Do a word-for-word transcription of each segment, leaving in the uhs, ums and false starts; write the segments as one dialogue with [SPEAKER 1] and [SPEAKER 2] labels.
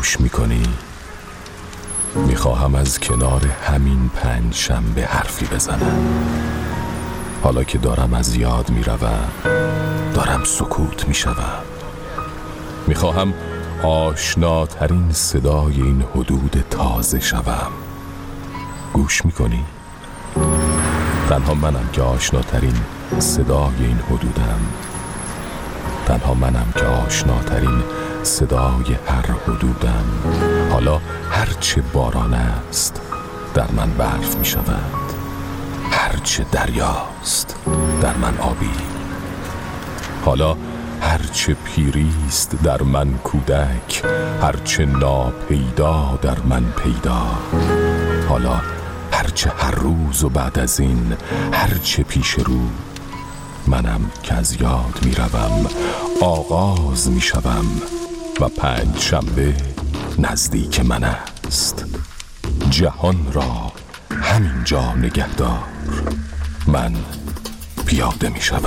[SPEAKER 1] گوش میکنی؟ میخواهم از کنار همین پنج شنبه حرفی بزنم. حالا که دارم از یاد میروم، دارم سکوت میشوم. میخواهم آشناترین صدای این حدود تازه شوم. گوش میکنی؟ تنها منم که آشناترین صدای این حدودم. تنها منم که آشناترین صدای هر حدودم. حالا هرچه باران است در من برف می شود، هرچه دریاست در من آبی. حالا هرچه پیریست در من کودک، هرچه ناپیدا در من پیدا. حالا هرچه هر روز و بعد از این هرچه پیش رو، منم که از یاد می روم، آغاز می شوم و پنج شنبه نزدیک من است. جهان را همین جا نگهدار، من پیاده می شوم.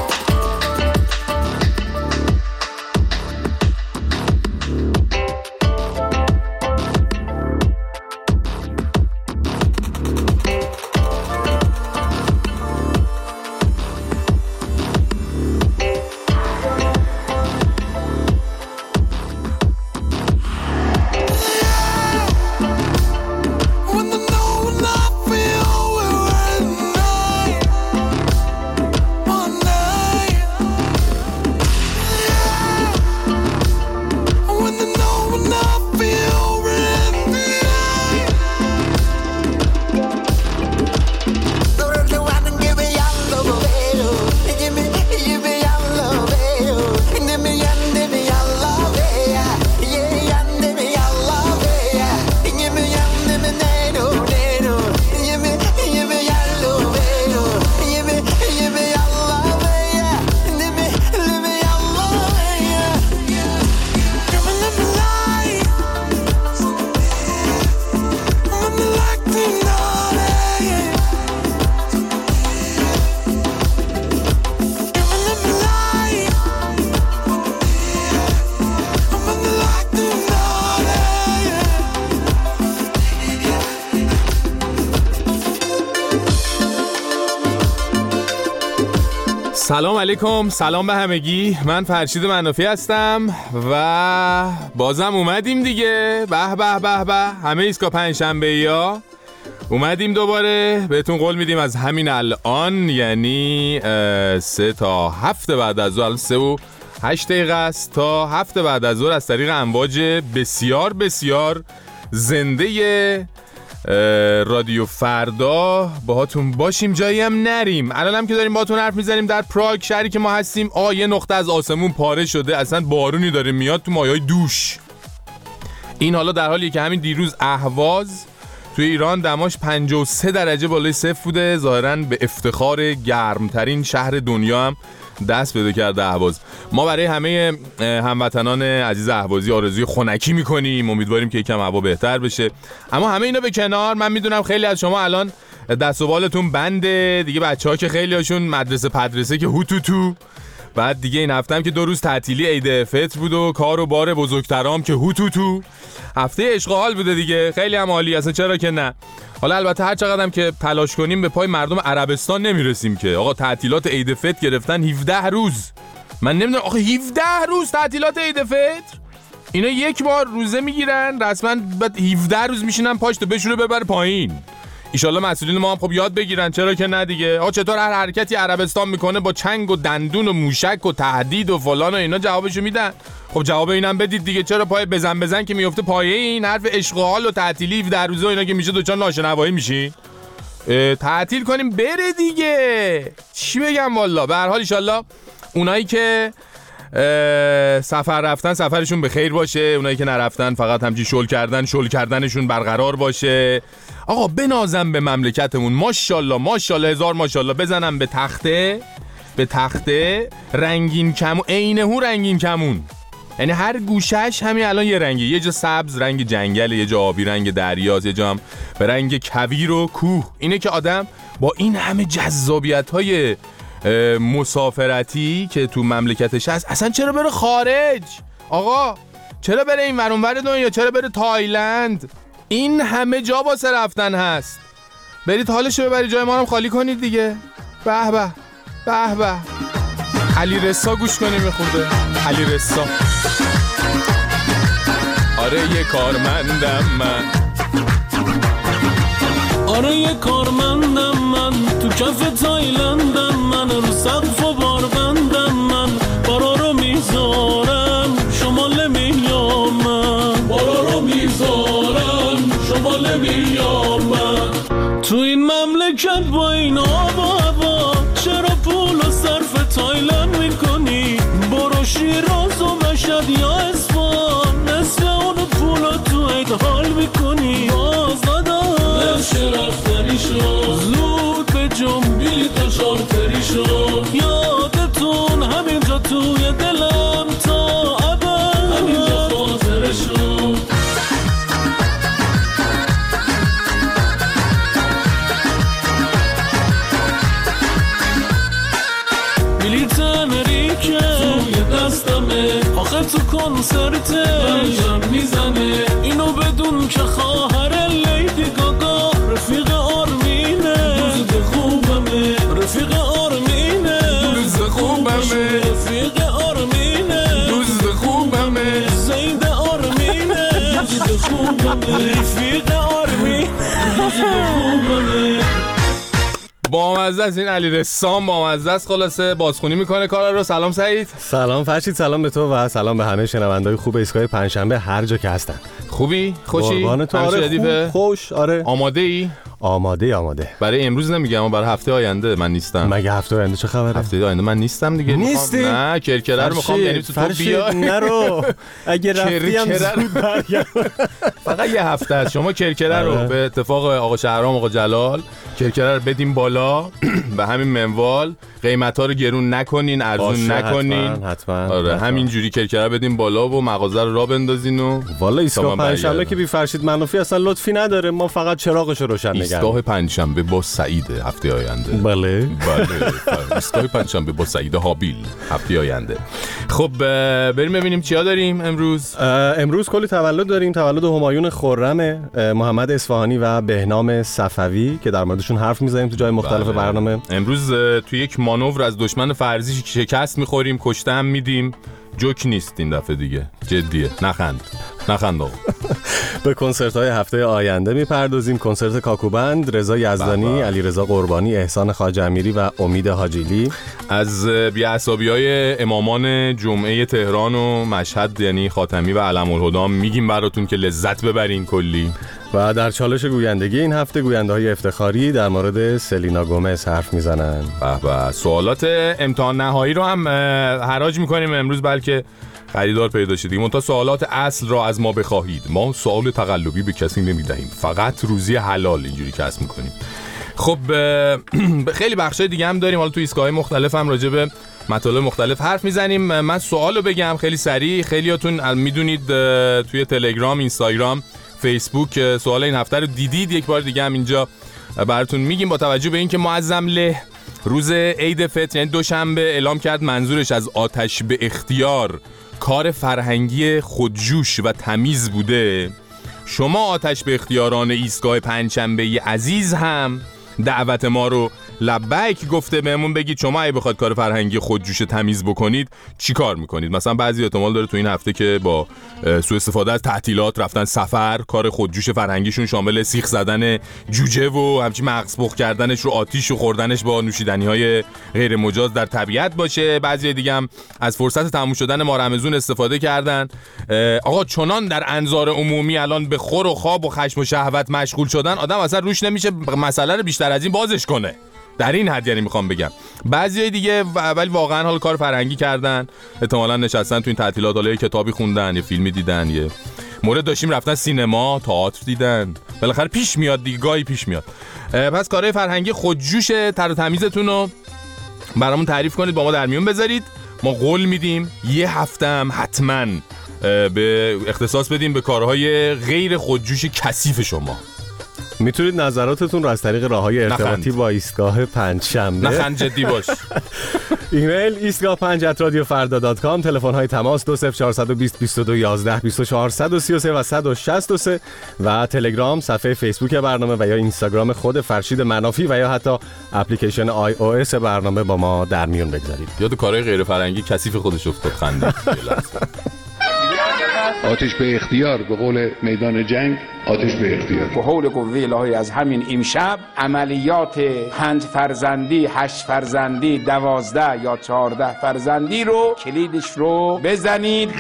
[SPEAKER 2] سلام علیکم، سلام به همگی. من فرشید منافی هستم و بازم اومدیم دیگه. به به به به، همه ایسکا پنجشنبه یا اومدیم دوباره. بهتون قول میدیم از همین الان، یعنی سه تا هفت بعد از ظهر، سه و هشت دقیقه است تا هفت بعد از ظهر، از طریق امواج بسیار بسیار زنده رادیو فردا باهاتون باشیم، جایی هم نریم. الان هم که داریم باهاتون حرف میزنیم در پراگ، شهری که ما هستیم، آ یه نقطه از آسمون پاره شده، اصلا بارونی داره میاد تو مایه‌های دوش. این حالا در حالیه که همین دیروز اهواز توی ایران دماش پنجاه و سه درجه بالای صفر بوده، ظاهراً به افتخار گرمترین شهر دنیا هم دست پیدا کرده اهواز. ما برای همه هموطنان عزیز اهوازی آرزوی خنکی میکنیم، امیدواریم که یکم هوا بهتر بشه. اما همه اینا به کنار، من میدونم خیلی از شما الان دست و بالتون بنده دیگه، بچه‌ها که خیلی هاشون مدرسه پدرسه که هوتوتو، بعد دیگه این هفته هم که دو روز تعطیلی عید فطر بود و کار و بار بزرگترام که هوتوتو، هفته عشق و حال بوده دیگه، خیلی هم عالی، اصلا چرا که نه. حالا البته هر چقدر هم که تلاش کنیم به پای مردم عربستان نمیرسیم که آقا تعطیلات عید فطر گرفتن هفده روز. من نمیدونم آقا هفده روز تعطیلات عید فطر، اینا یک بار روزه میگیرن رسما، بعد هفده روز میشینن پاش تو بشوره ببر پایین. ایشالله مسئولین ما هم خب یاد بگیرن، چرا که نه دیگه. آقا چطور هر حرکتی عربستان میکنه با چنگ و دندون و موشک و تهدید و فلان و اینا جوابشو میدن. خب جواب اینم بدید دیگه، چرا پای بزن بزن که میفته پایه این حرف عشق و حال و تعطیلی در روزه و اینا که میشه دوچار ناشنوایی میشی. تعطیل کنیم بره دیگه، چی بگم والا. به هر حال ان شاءالله اونایی که سفر رفتن سفرشون به خیر باشه، اونایی که نرفتن فقط همچین شل کردن شل کردنشون برقرار باشه. آقا بنازم به مملکتمون، ماشاءالله ماشاءالله هزار ماشاءالله، بزنم به تخته به تخته رنگین کمون، عینه‌هو رنگین کمون، یعنی هر گوشش همین الان یه رنگی، یه جا سبز رنگ جنگل، یه جا آبی رنگ دریاست، یه جا هم به رنگ کویر و کوه. اینه که آدم با این همه جذابیت‌های مسافرتی که تو مملکتش هست اصلا چرا بره خارج؟ آقا چرا بره این ور اون ور دنیا؟ چرا بره تایلند؟ این همه جا واسه رفتن هست. برید حالشو ببرید، جای ما رو خالی کنید دیگه. به به به به. علی رضا گوش کنیم میخورده. علی رضا. آره یه کارمندم من،
[SPEAKER 3] آره یه کارمندم من، تو کف تایلندم من، رو سقف و باربندم من، بارا رو میذارم شمال میام من، بارا رو میذارم شمال میام من. تو این مملکت با این آب و هوا چرا پول و صرف تایلند میکنی؟ برو شیراز و مشهد یا اصفهان، نصف اون پولا تو عید حال میکنی. باز دادم نشه رفتنی شد، زود به جنبیلی تا چارتری شد. یادتون همینجا توی دلم تا ابد، همینجا خاطره شد. بلیت امریکه توی دستمه، آخه تو کنسرته رنجم میزنه. اینو بدون که خواهر لیدی گاگا رفیق آرمینه، دوست خوبمه رفیق آرمینه،
[SPEAKER 2] دوست خوبمه
[SPEAKER 3] رفیق آرمینه،
[SPEAKER 2] دوست خوبمه
[SPEAKER 3] زید آرمینه، دوست خوبمه رفیق آرمینه، دوست خوبمه.
[SPEAKER 2] بامزه است این علی رسام، بامزه است. خلاصه بازخونی میکنه کارا رو. سلام سعید.
[SPEAKER 4] سلام فرشید، سلام به تو و سلام به همه شنوندای خوب ایستگاه پنجشنبه هر جا که هستن.
[SPEAKER 2] خوبی؟ خوشی؟
[SPEAKER 4] قربان تو. آره خوب، خوش. آره
[SPEAKER 2] آماده ای؟
[SPEAKER 4] آماده آماده.
[SPEAKER 2] برای امروز نمیگم اما برای هفته آینده من نیستم.
[SPEAKER 4] مگه هفته آینده چه خبره؟
[SPEAKER 2] هفته آینده من نیستم دیگه.
[SPEAKER 4] نیستی؟
[SPEAKER 2] نه کرکره رو میخوام، یعنی تو تو بیا.
[SPEAKER 4] نرو. اگه رفتی هم زود برگرد.
[SPEAKER 2] فقط یه هفته است. شما کرکره رو به اتفاق آقا شهرام آقا جلال کرکره رو بدیم بالا به همین منوال، قیمتا رو گرون نکنین، ارزون نکنین.
[SPEAKER 4] حتما حتما.
[SPEAKER 2] آره همینجوری کرکره بدیم بالا و مغازه رو راه بندازین. و
[SPEAKER 4] والا ایستگاه پنجشنبه که بی فرشید منوفی اصلا لطفی نداره، ما فقط چراغش رو روشن نگردیم.
[SPEAKER 2] ایستگاه پنجشنبه با سعید هفته آینده.
[SPEAKER 4] بله
[SPEAKER 2] بله. ایستگاه پنجشنبه با سعید هابیل هفته آینده. خب بریم ببینیم چیا داریم امروز.
[SPEAKER 4] امروز کلی تولد داریم. تولد همایون خرم، محمد اصفهانی و بهنام صفوی که در موردشون حرف میزنیم تو جای مختلف
[SPEAKER 2] بله.
[SPEAKER 4] برنامه.
[SPEAKER 2] امروز تو یک مانور از دشمن فرضی شکست میخوریم، کشته هم میدیم. جوک نیست این دفعه دیگه، جدیه. نخند نخند آقا.
[SPEAKER 4] به کنسرت‌های هفته آینده میپردازیم. کنسرت کاکوبند، رضا یزدانی، علیرضا قربانی، احسان خواجه امیری و امید حاجیلی.
[SPEAKER 2] از بی‌عصابی‌های امامان جمعه تهران و مشهد یعنی خاتمی و علم‌الهدی میگیم براتون که لذت ببرین کلی.
[SPEAKER 4] و در چالش گویندگی این هفته گوینده‌های افتخاری در مورد سلینا گومز حرف میزنن.
[SPEAKER 2] به به. سوالات امتحان نهایی رو هم حراج میکنیم امروز، بلکه خریدار پیدا شد دیگه. منتها سوالات اصل را از ما بخواهید، ما سوال تقلبی به کسی نمیدهیم، فقط روزی حلال اینجوری کسب میکنیم. خب خیلی بخشای دیگه هم داریم، حالا تو ایستگاه‌های مختلف هم راجع به مطالب مختلف حرف میزنیم. من سوالو بگم خیلی سریع. خیلیاتون میدونید توی تلگرام، اینستاگرام، فیسبوک سوال این هفته رو دیدید. یک بار دیگه هم اینجا براتون میگیم. با توجه به اینکه معظم له روز عید فطر یعنی دوشنبه اعلام کرد منظورش از آتش به اختیار کار فرهنگی خودجوش و تمیز بوده، شما آتش به اختیاران ایستگاه پنجشنبه عزیز هم دعوت ما رو لبیک گفته بهمون بگید شما اگه بخواد کار فرهنگی خودجوش تمیز بکنید چی کار میکنید. مثلا بعضی احتمال داره تو این هفته که با سوء استفاده از تعطیلات رفتن سفر، کار خودجوش فرهنگیشون شامل سیخ زدن جوجه و همچین مغز پخ کردنش رو آتیش و خوردنش با نوشیدنی‌های غیر مجاز در طبیعت باشه. بعضی دیگه هم از فرصت تموم شدن ماه رمضان استفاده کردن. آقا چنان در انظار عمومی الان به خور و خواب و خشم و شهوت مشغول شدن آدم اصلا روش نمیشه مسئله رو بیشتر از این بازش کنه. در این حد یعنی میخوام بگم بعضی دیگه ولی واقعا حال کار فرهنگی کردن، احتمالاً نشستن تو این تعطیلات حالا کتابی خوندن، یه فیلمی دیدن، یه مورد داشتیم رفتن سینما، تئاتر دیدن. بالاخره پیش میاد دیگه، گاهی پیش میاد. پس کارهای فرهنگی خودجوش تر و تمیزتون رو برامون تعریف کنید، با ما در میون بذارید. ما قول میدیم یه هفته هم حتما به اختصاص بدیم به کارهای غیر خودجوش کثیف شما.
[SPEAKER 4] میتونید نظراتتون رو از طریق راههای ارتباطی با ایستگاه پنجشنبه
[SPEAKER 2] نخند جدی باش.
[SPEAKER 4] ایمیل ایستگاه پنج ات رادیو فردا دات کام، تلفن های تماس دو صفر چهار دو صفر بیست دو یازده بیست و چهار صد و سی و سه و صد و شصت و سه و تلگرام، صفحه فیسبوک برنامه و یا اینستاگرام خود فرشید منافی و یا حتی اپلیکیشن آی او اس برنامه با ما در میون بگذارید.
[SPEAKER 2] یاد کارهای غیر فرنگی کثیف خودش افتاد خنده.
[SPEAKER 5] آتش به اختیار، به قول میدان جنگ آتش به اختیار.
[SPEAKER 6] به حول قوه الهی از همین امشب عملیات پنج فرزندی، هشت فرزندی، دوازده یا چهارده فرزندی رو کلیدش رو بزنید.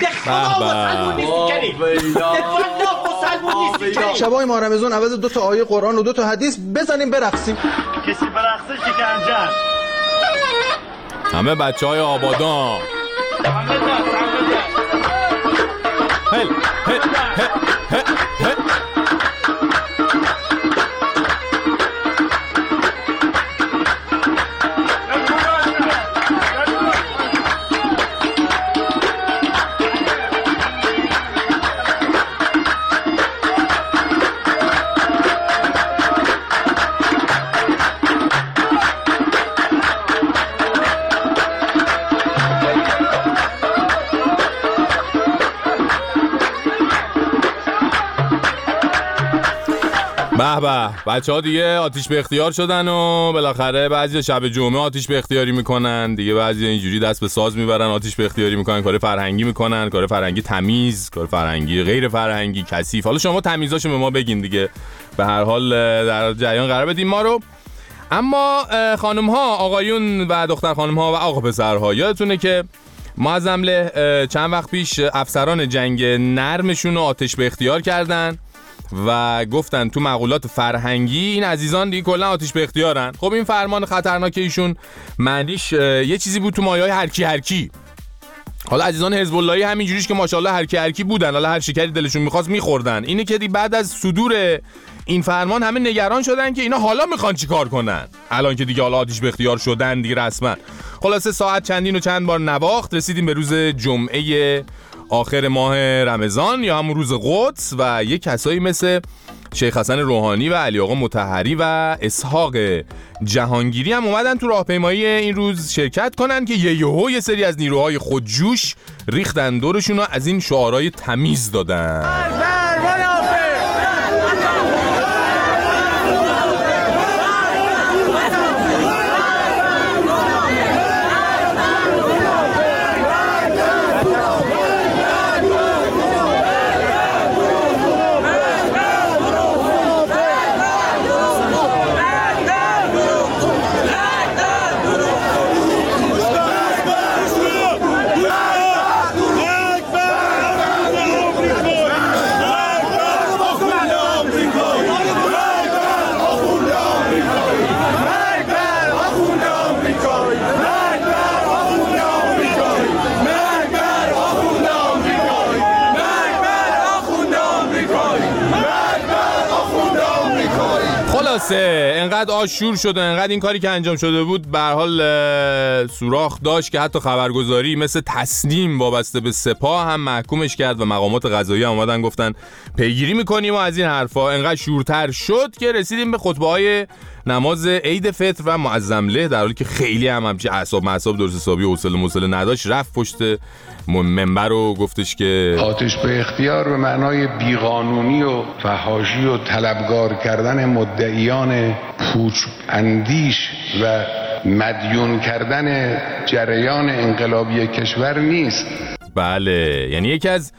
[SPEAKER 7] شبای ماه رمضان عوض دو تا آیه قرآن و دو تا حدیث بزنیم برقصیم.
[SPEAKER 8] کسی برقصه شکنجه.
[SPEAKER 2] همه بچه های آبادان. هل هل هل هل هل به به، بچه ها دیگه آتیش به اختیار شدن و بالاخره بعضی شب جمعه آتیش به اختیاری میکنن دیگه، بعضی اینجوری دست به ساز میبرن آتیش به اختیاری میکنن، کار فرهنگی میکنن، کار فرهنگی تمیز، کار فرهنگی غیر فرهنگی کثیف. حالا شما تمیزاشو به ما بگین دیگه، به هر حال در جریان قرار بدین ما رو. اما خانم ها، آقایون و دختر خانم ها و آقا پسرها، یادتونه که معظمله چند وقت پیش افسران جنگ نرمشون رو آتش به اختیار کردن و گفتن تو مقولات فرهنگی این عزیزان دیگه کلا آتش به اختیارن. خب این فرمان خطرناک ایشون معنیش یه چیزی بود تو مایه‌های هر کی هر کی. حالا عزیزان حزب اللهی همینجوریش که ماشاءالله هر کی هر کی بودن، حالا هر شکری دلشون می‌خواست می‌خوردن. اینه که بعد از صدور این فرمان همه نگران شدن که اینا حالا میخوان چیکار کنن، الان که دیگه حالا آتش به اختیار شدن دیگه رسما. خلاصه ساعت چندین و چند بار نواخت، رسیدیم به روز جمعه آخر ماه رمضان یا همون روز قدس و یک کسایی مثل شیخ حسن روحانی و علی آقا مطهری و اسحاق جهانگیری هم اومدن تو راهپیمایی این روز شرکت کنن که یه یهو یه سری از نیروهای خودجوش ریختن دورشون و از این شعارهای تمیز دادن. انقدر آشور شده، انقدر این کاری که انجام شده بود به هر حال سوراخ داشت که حتی خبرگزاری مثل تسنیم وابسته به سپاه هم محکومش کرد و مقامات قضایی هم اومدن گفتن پیگیری میکنیم و از این حرفا. انقدر شورتر شد که رسیدیم به خطبه های نماز عید فطر و معظمله، در حالی که خیلی هم همچین اعصاب معصاب درست حسابی و حوصله موصله نداشت، رفت پشت منبر و گفتش که
[SPEAKER 5] آتش به اختیار به معنای بیقانونی و فحاشی و طلبگار کردن مدعیان پوچ اندیش و مدیون کردن جریان انقلابی کشور نیست.
[SPEAKER 2] بله، یعنی یکی از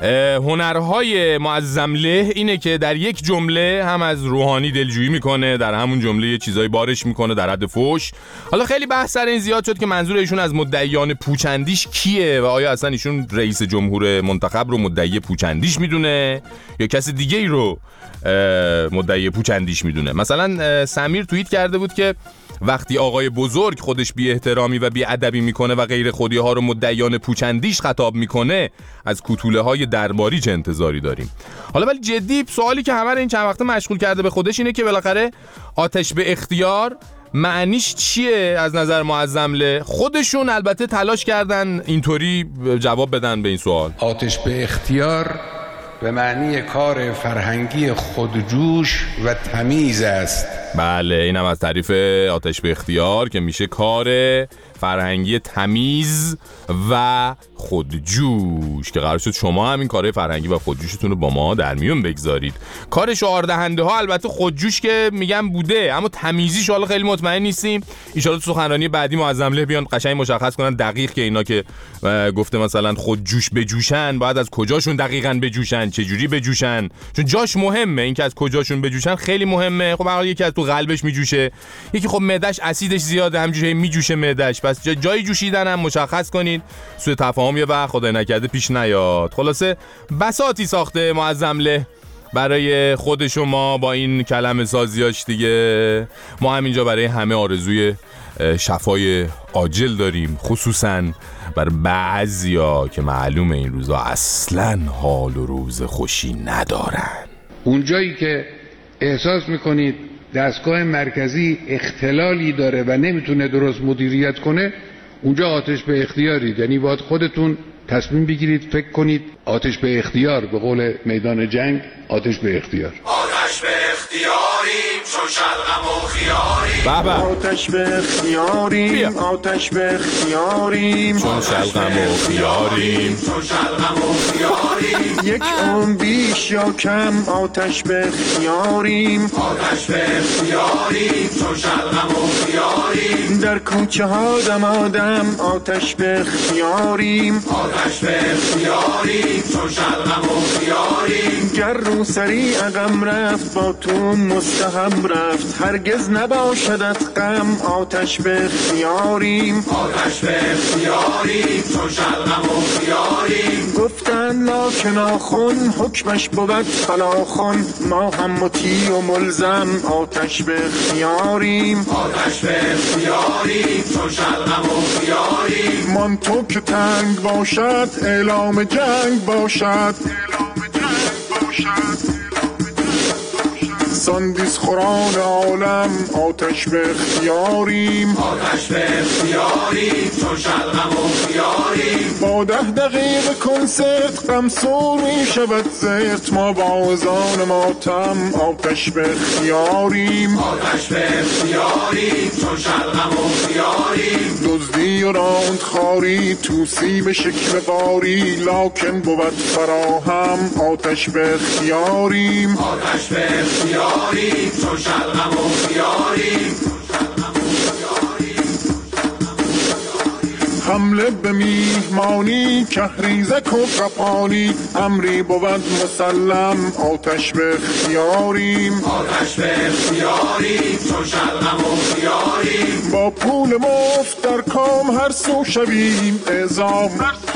[SPEAKER 2] هنرهای معظمله اینه که در یک جمله هم از روحانی دلجویی میکنه، در همون جمله یه چیزایی بارش میکنه در حد فوش. حالا خیلی بحث سر این زیاد شد که منظور ایشون از مدعیان پوچندیش کیه و آیا اصلا ایشون رئیس جمهور منتخب رو مدعی پوچندیش میدونه یا کسی دیگه ای رو مدعی پوچندیش میدونه. مثلا سمیر توییت کرده بود که وقتی آقای بزرگ خودش بی احترامی و بی ادبی میکنه و غیر خودی ها رو مدعیان پوچندیش خطاب میکنه، از کوتوله های درباری چه انتظاری داریم؟ حالا ولی جدی سوالی که همه رو این چند وقته مشغول کرده به خودش اینه که بالاخره آتش به اختیار معنیش چیه از نظر معظمله؟ خودشون البته تلاش کردن اینطوری جواب بدن به این سوال.
[SPEAKER 5] آتش به اختیار به معنی کار فرهنگی خودجوش و تمیز است.
[SPEAKER 2] بله، اینم از تعریف آتش به اختیار که میشه کار فرهنگی تمیز و خودجوش که قرار شد شما همین کار فرهنگی و خودجوشتون رو با ما در میون بگذارید. کار شعار دهنده ها البته خودجوش که میگم بوده، اما تمیزیش حالا خیلی مطمئن نیستیم. ان شاء الله تو سخنرانی بعدی معظم له بیان قشنگ مشخص کنن دقیق که اینا که گفته مثلا خودجوش بجوشن باید از کجاشون دقیقاً بجوشن، چه جوری بجوشن، چون جاش مهمه. این که از کجاشون بجوشن خیلی مهمه. خب هر یکی از تو قلبش میجوشه، یکی خب معدش اسیدش زیاده همینجوری میجوشه معدش، پس جا جای جوشیدن هم مشخص کنید. سوء تفاهم یه وقت خدای نکرده پیش نیاد. خلاصه بساطی ساخته معظم له برای خود شما با این کلمه سازیاش دیگه. ما همینجا برای همه آرزوی شفای عاجل داریم، خصوصا بر بعضیا که معلومه این روزا اصلاً حال و روز خوشی ندارن.
[SPEAKER 5] اونجایی که احساس میکنید دستگاه مرکزی اختلالی داره و نمیتونه درست مدیریت کنه، اونجا آتش به اختیارید. یعنی باید خودتون تصمیم بگیرید، فکر کنید آتش به اختیار، به قول میدان جنگ آتش به اختیار.
[SPEAKER 9] آتش به اختیاریم چون شلغم و خیاریم.
[SPEAKER 2] بابا
[SPEAKER 10] آتش به اختیاریم، آتش به اختیاریم
[SPEAKER 2] چون شلغم و خیاریم،
[SPEAKER 9] چون شلغم و خیاریم.
[SPEAKER 10] یک اون بیش یا کم آتش به اختیاریم،
[SPEAKER 9] آتش به اختیاریم چون شلغم و خیاریم.
[SPEAKER 10] در کوچه ها دم آدم آتش به اختیاریم،
[SPEAKER 9] آتش به اختیاریم چون شلغم و خیاریم.
[SPEAKER 10] گر رو سری عقم رفت با تو مستحب رفت، هرگز نباشدت غم آتش به اختیاریم،
[SPEAKER 9] آتش به اختیاریم چون شلغم و خیاریم.
[SPEAKER 10] گفتن لاکن آخون حکمش بود فلاخون، ما هم مطیع و ملزم آتش به اختیاریم،
[SPEAKER 9] آتش به اختیاریم چون شلغم و خیاریم.
[SPEAKER 10] مانتو که تنگ باشد اعلام جنگ باشد، ساندیس خوران عالم آتش به اختیاریم،
[SPEAKER 9] آتش به اختیاریم چون شلغم و خیاریم.
[SPEAKER 10] با ده دقیقه کنسرت غم سور می شود زرت، ما با اذان ماتم آتش به اختیاریم،
[SPEAKER 9] آتش به اختیاریم چون شلغم و خیاریم.
[SPEAKER 10] دزدی و راندخاری توسی به شکل قاری، لاکن بود فراهم آتش به اختیاریم،
[SPEAKER 9] آتش به اختیاریم چون شلغم و خیاریم.
[SPEAKER 10] حمله به میهمانی کهریزک و قپانی، امری بود مسلم آتش به اختیاریم،
[SPEAKER 9] آتش به اختیاریم چون شلغم و خیاریم.
[SPEAKER 10] با پول مفت در کام هر سو شویم اعزام،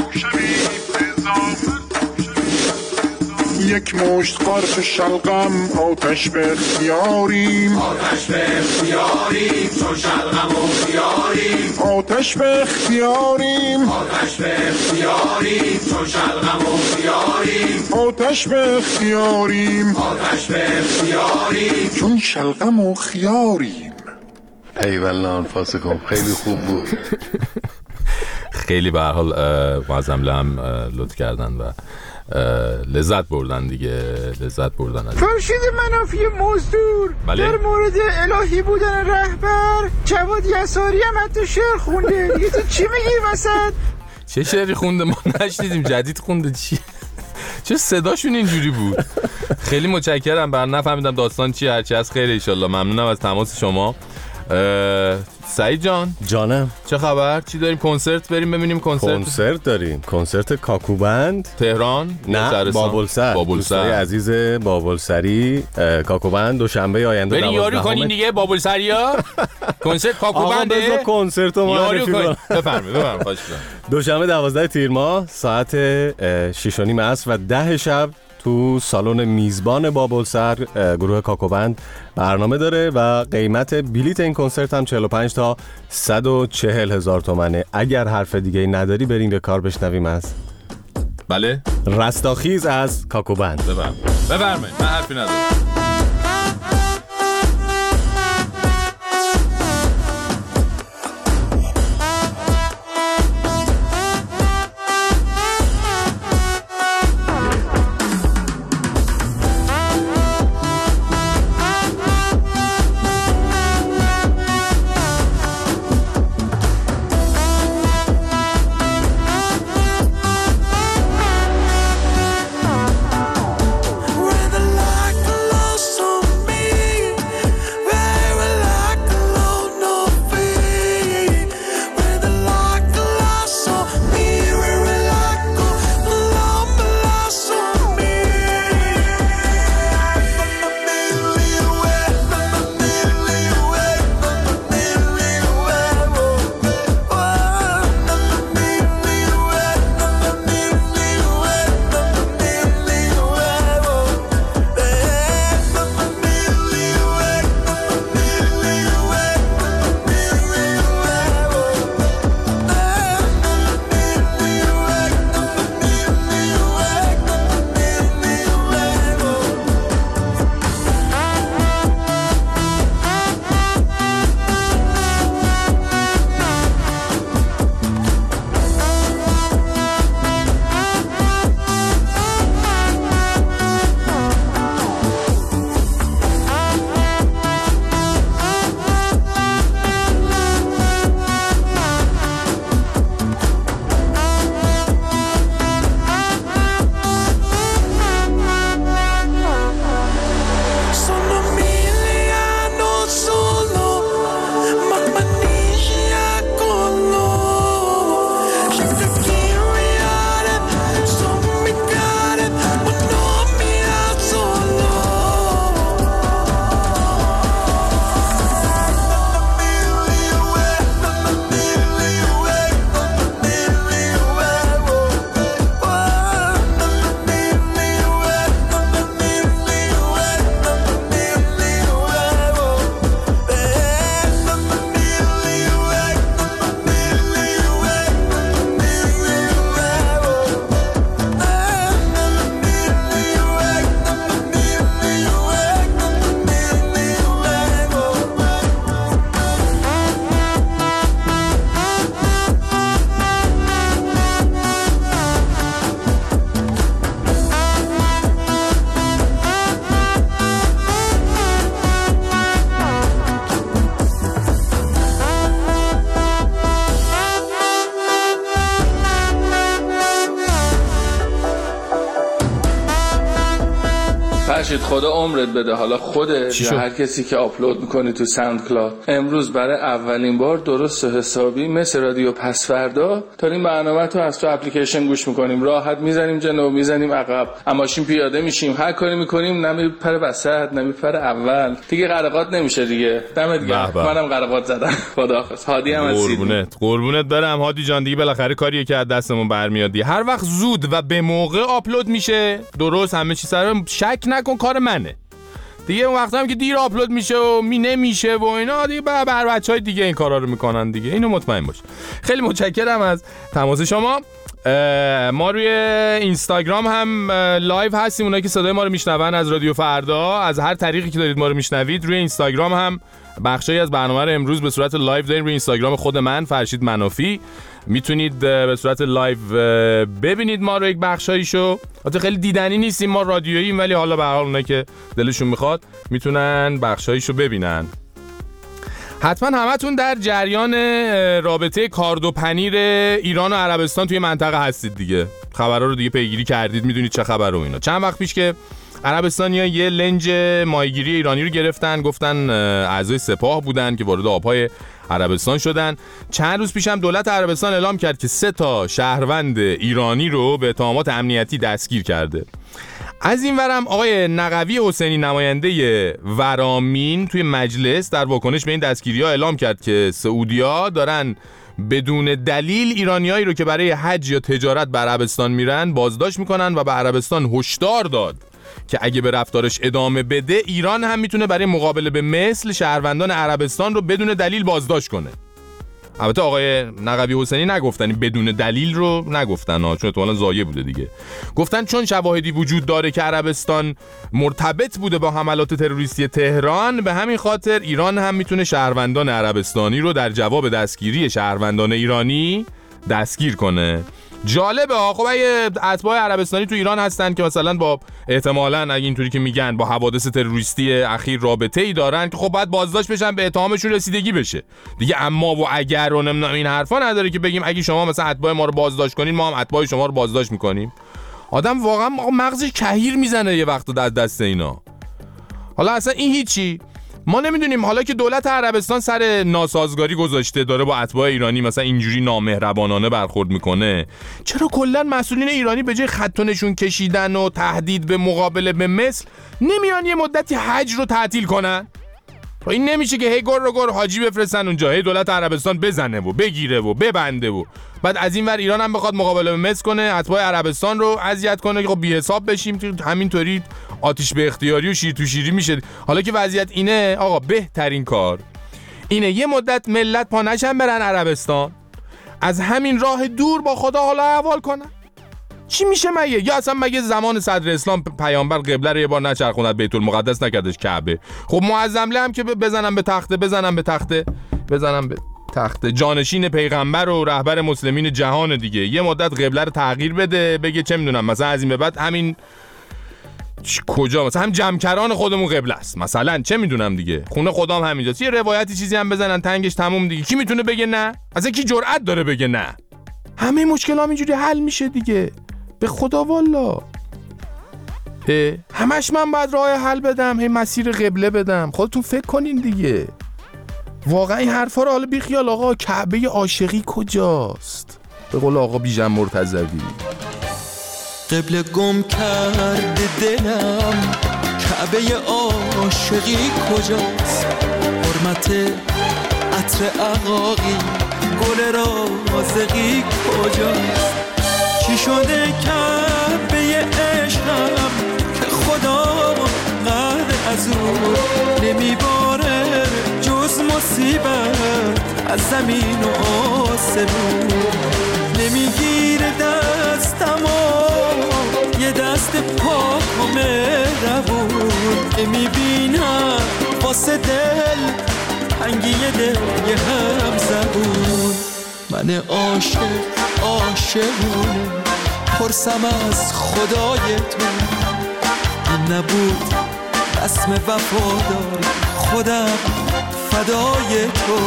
[SPEAKER 10] یک مشت قارچ شلغم آتش به اختیاریم،
[SPEAKER 9] آتش به اختیاریم چون شلغم و خیاریم.
[SPEAKER 10] آتش به اختیاریم،
[SPEAKER 9] آتش به اختیاریم چون شلغم و خیاریم.
[SPEAKER 10] آتش به اختیاریم،
[SPEAKER 9] آتش به اختیاریم
[SPEAKER 10] چون شلغم و خیاریم.
[SPEAKER 5] ایوالله انفاسکم، خیلی خوب بود.
[SPEAKER 2] خیلی به هر حال معظم له هم لطف کردن و لذت بردن دیگه، لذت بردن از
[SPEAKER 11] فرشید منافی مزدور.
[SPEAKER 2] بله؟
[SPEAKER 11] در مورد الهی بودن رهبر جواد یساری هم حتی شعر خونده. دیگه تو چی میگی وسط؟
[SPEAKER 2] چه شعری خونده؟ ما نشنیدیم. جدید خونده چی؟ چه صداشون اینجوری بود؟ خیلی متشکرم. بر نفهمیدم داستان چی، هرچی از خیر ان شاءالله. ممنونم از تماس شما. سعید جان
[SPEAKER 4] جانم،
[SPEAKER 2] چه خبر؟ چی داریم؟ کنسرت بریم ببینیم؟ کنسرت
[SPEAKER 4] کنسرت داریم، کنسرت کاکوبند
[SPEAKER 2] تهران،
[SPEAKER 4] نه بابلسر،
[SPEAKER 2] بابلسر
[SPEAKER 4] عزیز بابلسری کاکوبند دوشنبه آینده.
[SPEAKER 2] بریم یاری کنین دیگه بابلسریا. کنسرت کاکوبند.
[SPEAKER 4] آقا کنسرت رو
[SPEAKER 2] یاری کنین. بفرمایید بفرمایید خواهش می‌کنم.
[SPEAKER 4] دوشنبه دوازده تیر ماه ساعت شش و نیم عصر و ده شب تو سالن میزبان بابلسر گروه کاکوبند برنامه داره و قیمت بلیت این کنسرت هم چهل و پنج تا صد و چهل هزار تومنه. اگر حرف دیگه نداری بریم به کار بشنویم از
[SPEAKER 2] بله
[SPEAKER 4] رستاخیز از کاکوبند.
[SPEAKER 2] بفرمایید بفرمایید، من حرفی ندارم.
[SPEAKER 12] فرشید خدا عمرت بده، حالا خودت یا هر کسی که آپلود میکنی تو ساوند کلاود امروز برای اولین بار درست و حسابی مثل رادیو پس فردا داریم برنامه تو از تو اپلیکیشن گوش میکنیم، راحت میزنیم جلو میزنیم عقب، ماشین پیاده میشیم، هر کاری میکنیم، نمیپره وسط نمیپره اول، دیگه قرقات نمیشه دیگه. دمت گرم، منم قرقات زدم. خداحافظ. هادی هم از
[SPEAKER 2] قربونت قربونت برم هادی جان، دیگه بالاخره کاریه که از دستمون برمیاد دیگه. هر وقت زود و به موقع آپلود میشه درست همه چی سر شک نکن کار منه دیگه. اون وقتا هم که دیر آپلود میشه و می نمیشه و اینا دیگه بر بچهای دیگه این کارا رو میکنن دیگه، اینو مطمئن باش. خیلی متشکرم از تماس شما. ما روی اینستاگرام هم لایو هستیم، اونایی که صدای ما رو میشنون از رادیو فردا، از هر طریقی که دارید ما رو میشنوید روی اینستاگرام هم بخشی از برنامه رو امروز به صورت لایو داریم روی اینستاگرام خود من فرشید منافی. میتونید به صورت لایو ببینید ما رو، یک بخشایشو. البته خیلی دیدنی نیستیم ما رادیوییم، ولی حالا به هر حال اونایی که دلشون میخواد میتونن بخشایشو ببینن. حتما همتون در جریان رابطه کارد و پنیر ایران و عربستان توی منطقه هستید دیگه، خبرها رو دیگه پیگیری کردید، میدونید چه خبره و اینا. چند وقت پیش که عربستانی‌ها یه لنج ماهیگیری ایرانی رو گرفتن، گفتن اعضای سپاه بودن که وارد آبهای عربستان شدن. چند روز پیش هم دولت عربستان اعلام کرد که سه تا شهروند ایرانی رو به اتهامات امنیتی دستگیر کرده. از این ورم آقای نقوی حسینی نماینده ورامین توی مجلس در واکنش به این دستگیری‌ها اعلام کرد که سعودی‌ها دارن بدون دلیل ایرانیایی رو که برای حج یا تجارت به عربستان میرن بازداشت میکنن و به عربستان هشدار داد که اگه به رفتارش ادامه بده ایران هم میتونه برای مقابله به مثل شهروندان عربستان رو بدون دلیل بازداشت کنه. البته آقای نقوی حسینی نگفتن بدون دلیل رو نگفتن ها، چون احتمالاً ضایع بوده دیگه. گفتن چون شواهدی وجود داره که عربستان مرتبط بوده با حملات تروریستی تهران، به همین خاطر ایران هم میتونه شهروندان عربستانی رو در جواب دستگیری شهروندان ایرانی دستگیر کنه. جالبه ها. خب اگه اتباع عربستانی تو ایران هستن که مثلا با احتمالاً اگه اینطوری که میگن با حوادث تروریستی اخیر رابطه ای دارن که خب باید بازداشت بشن، به اتهامشون رسیدگی بشه دیگه. اما و اگر و نمیدونم این حرفا نداره که بگیم اگه شما مثلا اتباع ما رو بازداشت کنین ما هم اتباع شما رو بازداشت میکنیم. آدم واقعا مغزش کهیر میزنه یه وقت در دست اینا. حالا اصلا این هیچی ما نمیدونیم. حالا که دولت عربستان سر ناسازگاری گذاشته داره با اتباع ایرانی مثلا اینجوری نامهربانانه برخورد میکنه، چرا کلا مسئولین ایرانی به جای خط و نشون کشیدن و تهدید به مقابله به مثل نمیان یه مدتی حج رو تعطیل کنن؟ این نمیشه که هی گر رو گر حاجی بفرستن اونجا، هی دولت عربستان بزنه و بگیره و ببنده و بعد از این ور ایران هم بخواد مقابله به مثل کنه، اتباع عربستان رو اذیت کنه که خب بی حساب بشیم. همینطوری آتش به اختیاری و شیر تو شیری میشه. حالا که وضعیت اینه آقا بهترین کار اینه یه مدت ملت پا نشن برن عربستان، از همین راه دور با خدا حالا احوال کنن. چی میشه مگه؟ یا اصلا مگه زمان صدر اسلام پیامبر قبله رو یه بار نچرخوند بیت المقدس نکردش کعبه؟ خب معظمله هم که بزنم به تخته بزنم به تخته بزنم به تخته جانشین پیغمبر و رهبر مسلمین جهان دیگه، یه مدت قبله رو تغییر بده، بگه چه میدونم مثلا از این به بعد همین کجا مثلا هم جمکران خودمون قبله است، مثلا چه میدونم دیگه خونه خدام همینجاست، یه روایتی چیزی هم بزنن تنگش تموم دیگه. کی میتونه بگه نه؟ اصلا کی جرأت داره بگه نه؟ همه مشکل هم اینجوری حل میشه دیگه. به خدا والا همش من باید راه حل بدم، هی مسیر قبله بدم؟ خودتون فکر کنین دیگه. واقعا این حرفا رو حالا بی خیال آقا کعبه عاشقی کجاست؟ به قول آقا بیژن مرتضوی
[SPEAKER 13] قبله گم کرده دلم، کعبه عاشقی کجاست؟ حرمت عطر عقاقی گل رازقی کجاست؟ چی شده کعبه عشقم که خدا قهر از اون نمیباره جز مصیبت از زمین و آسمون، نمیگیره دستم و یه دست پاک و مهربون، نمیبینم واسه دل تنگی دل یه هم زبون. من عاشق عاشقونه پرسم از خدای تو، این نبود رسم وفادار خودم فدای تو.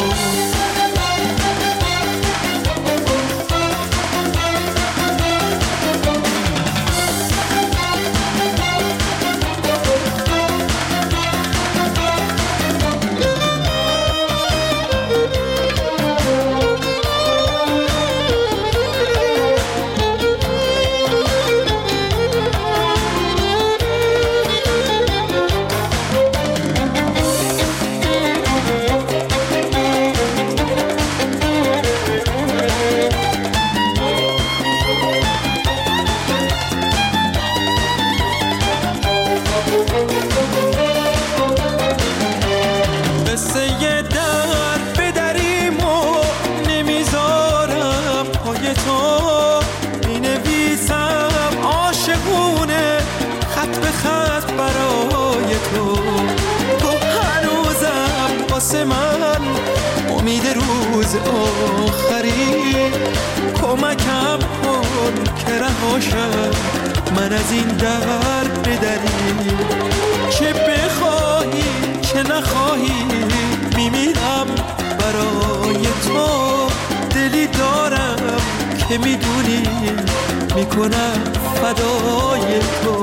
[SPEAKER 13] تو می نویسم عاشقونه خط به خط برای تو. تو هنوزم واسه من امید روز آخری. کمکم کن که رهاشم من از این درد بدری. چه بخواهی چه نخواهی میمیرم برای تو. دلی دارم که میدونی میکنم فدای تو.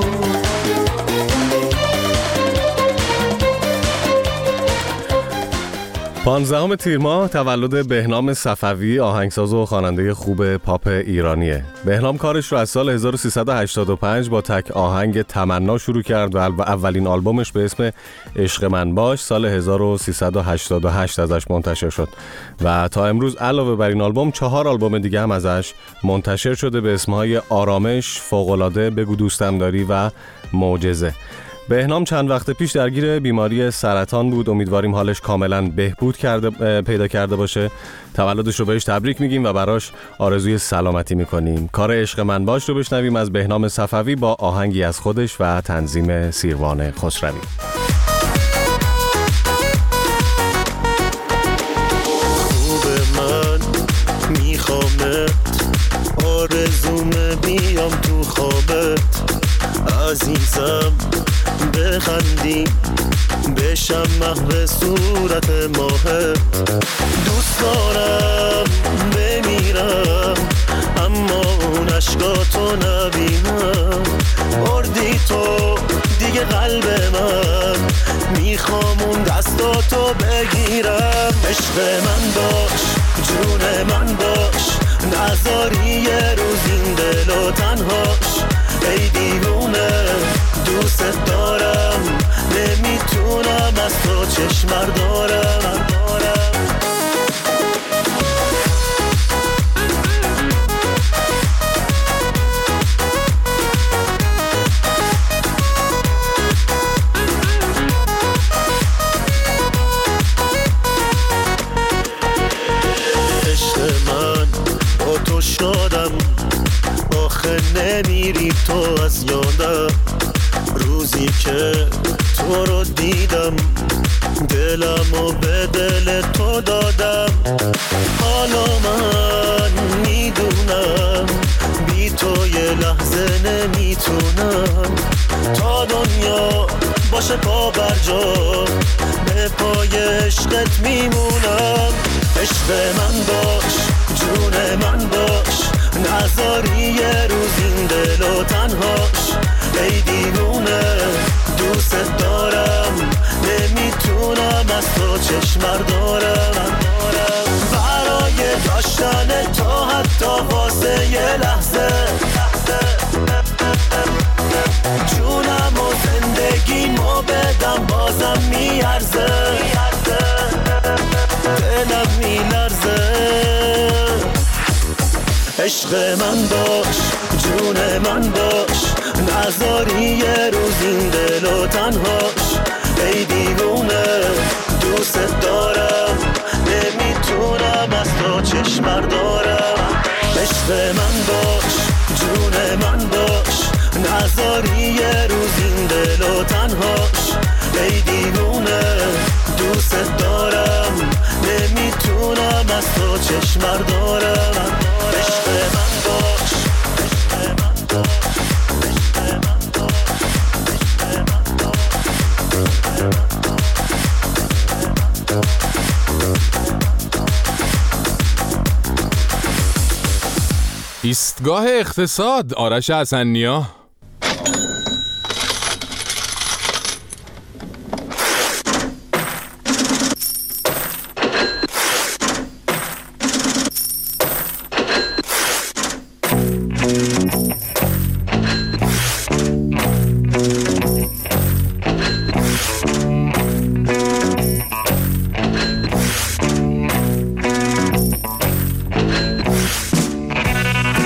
[SPEAKER 4] پانزدهم تیر ماه تولد بهنام صفوی، آهنگساز و خواننده خوب پاپ ایرانیه. بهنام کارش رو از سال هزار و سیصد و هشتاد و پنج با تک آهنگ تمنا شروع کرد و اولین آلبومش به اسم عشق من باش سال هزار و سیصد و هشتاد و هشت ازش منتشر شد و تا امروز علاوه بر این آلبوم چهار آلبوم دیگه هم ازش منتشر شده به اسمهای آرامش، فوق‌العاده، بگو دوستم داری و معجزه. بهنام چند وقت پیش درگیر بیماری سرطان بود. امیدواریم حالش کاملا بهبود کرده پیدا کرده باشه. تولدش رو بهش تبریک میگیم و براش آرزوی سلامتی میکنیم. کار عشق من باش رو بشنویم از بهنام صفوی با آهنگی از خودش و تنظیم سیروان خسروی.
[SPEAKER 14] خوب من میخوامت، آرزومه بیام تو خوابت، عزیزم بخندی بشم محو صورت ماهت. دوست دارم بمیرم اما اون عشقاتو نبینم. بردی تو دیگه قلب من، میخوام اون دستاتو بگیرم. عشق من باش جون من باش، نذاری یه روز این دلو تنهاش. ای دیوونه دوست دارم، نمیتونم از تو چشم بردارم. عشق من با تو شادم، آخه نمیری تو از یادم. روزی که تو رو دیدم دلمو به دل تو دادم. حالا من میدونم بی تو یه لحظه نمیتونم. تا دنیا باشه پا بر جا به پای عشقت میمونم. عشق من باش جون من باش، نذاری یه روز این دلو تنهاش. ای دیوونه دوست دارم، نمیتونم از تو چشم بردارم. برای داشتن تو حتی واسه یه لحظه جونم و زندگیمو بدم بازم میارزه. دلم میلرزه. عشق من باش جون من باش، نذاری یه روز این دلو تنهاش. ای دیوونه دوست دارم، نمیتونم از تو چشم بردارم. عشق من باش جون من باش، نذاری یه روز این دلو تنهاش. ای دیوونه دوست دارم، نمیتونم از تو چشم بردارم. عشق من باش عشق من باش عشق من
[SPEAKER 2] ایستگاه اقتصاد، آرش حسن‌نیا.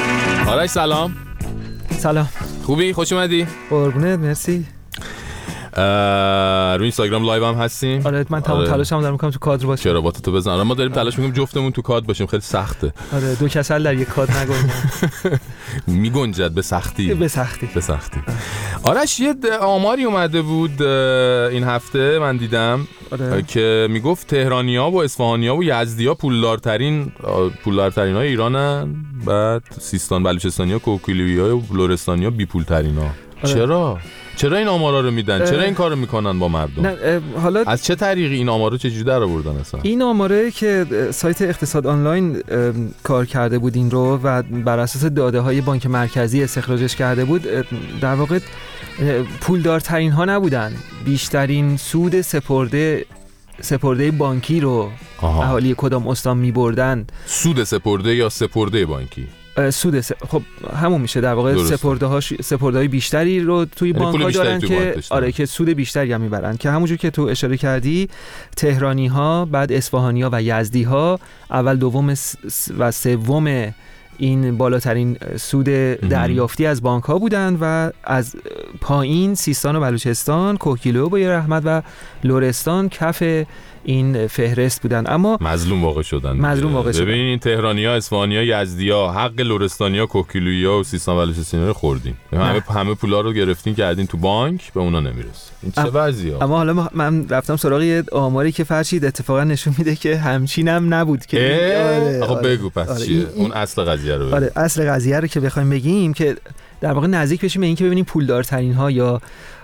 [SPEAKER 2] آرش سلام.
[SPEAKER 15] سلام.
[SPEAKER 2] خوبی؟ خوش اومدی؟
[SPEAKER 15] قربونت، مرسی.
[SPEAKER 2] رو اینستاگرام لایو هم هستیم.
[SPEAKER 15] آره من تمام تلاشم دارم میکنم تو کادر باشم.
[SPEAKER 2] کراواتتو بزن. آره ما داریم تلاش میکنیم جفتمون تو کادر باشیم، خیلی سخته.
[SPEAKER 15] آره دو کسل در یک کادر نگنجه.
[SPEAKER 2] میگنجد به سختی.
[SPEAKER 15] به سختی.
[SPEAKER 2] به سختی. آرش یه آماری اومده بود این هفته من دیدم آره. که میگفت تهرانی‌ها و اصفهانی‌ها و یزدی‌ها پولدارترین پولدارترینای ایرانن، بعد سیستان بلوچستانی‌ها کوکیلویی‌ها و لرستانی‌ها بی‌پولترینا. آره. چرا؟ چرا این آمارا رو میدن؟ چرا این کارو میکنن با مردم؟
[SPEAKER 15] نه حالا
[SPEAKER 2] از چه طریقی این آمارو چجوری در آوردن اصلا؟
[SPEAKER 15] این آماره که سایت اقتصاد آنلاین کار کرده بود این رو و بر اساس داده‌های بانک مرکزی استخراجش کرده بود، در واقع پولدارترین ها نبودن، بیشترین سود سپرده سپرده بانکی رو آها. اهالی کدام استان می‌بردن.
[SPEAKER 2] سود سپرده یا سپرده بانکی؟
[SPEAKER 15] سود س... خب همون میشه در واقع سپرده هاش سپرده‌های بیشتری رو توی بانک‌ها دارن که آره که سود بیشتری هم میبرن، که همونجور که تو اشاره کردی تهرانی‌ها، بعد اصفهانی‌ها و یزدی‌ها اول دوم و سوم این بالاترین سود دریافتی از بانک‌ها بودن و از پایین سیستان و بلوچستان، کوکیلو با رحمت و لرستان کف این فهرست بودن. اما
[SPEAKER 2] مظلوم واقع شدن.
[SPEAKER 15] مظلوم واقع شدن.
[SPEAKER 2] ببین این تهرانی‌ها، اصفهانی‌ها، یزدی‌ها حق لرستانی‌ها، کوکیلویی‌ها و سیستان و بلوچستان رو خوردین. همه همه پولا رو گرفتین کردین تو بانک، به اونا نمیرسه. این چه وضعیه؟
[SPEAKER 15] اما حالا من رفتم سراغ یه آماری که فرشید اتفاقا نشون میده که همچینم نبود که
[SPEAKER 2] آره آقا آره بگو پس آره چیه؟ اون اصل قضیه رو بگو.
[SPEAKER 15] آره اصل قضیه رو که بخوایم بگیم که در واقع نزدیک بشیم به این که ببینیم پولدارترین ها یا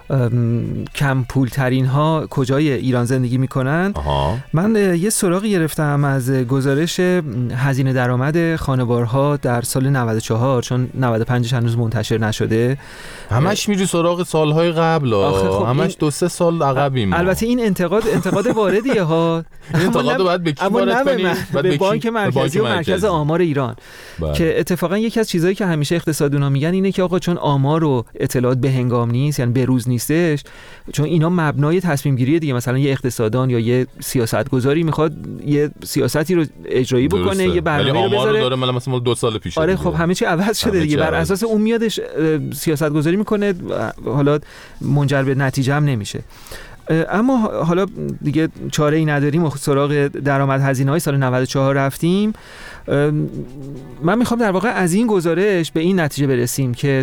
[SPEAKER 15] کم پول ترین ها کجای ایران زندگی میکنن. آها. من یه سراغی گرفتم از گزارش هزینه درآمد خانوارها در سال نود و چهار، چون نود و پنج هنوز منتشر نشده.
[SPEAKER 2] همش میری سراغ سالهای قبل ها. همش این... دو سه سال عقبیم.
[SPEAKER 15] البته این انتقاد انتقاد واردیه ها.
[SPEAKER 2] انتقادو باید به کی وارد کنیم؟
[SPEAKER 15] به بانک مرکزی و مرکز آمار ایران. باید. که اتفاقا یکی از چیزایی که همیشه اقتصادونا میگن اینه که آقا چون آمار و اطلاعات به هنگام نیست، یعنی به روز نیستش، چون اینا مبنای تصمیم گیری دیگه، مثلا یه اقتصاددان یا یه سیاستگزاری میخواد یه سیاستی رو اجرایی بکنه، درسته. یه برنامه رو بذاره،
[SPEAKER 2] داره مثلا دو سال پیش.
[SPEAKER 15] آره خب همه چی عوض شده دیگه، بر اساس اون میادش سیاستگزاری میکنه، حالا منجر به نتیجه هم نمیشه. اما حالا دیگه چاره ای نداریم و سراغ درآمد هزینه های سال نود و چهار رفتیم. من میخوام در واقع از این گزارش به این نتیجه برسیم که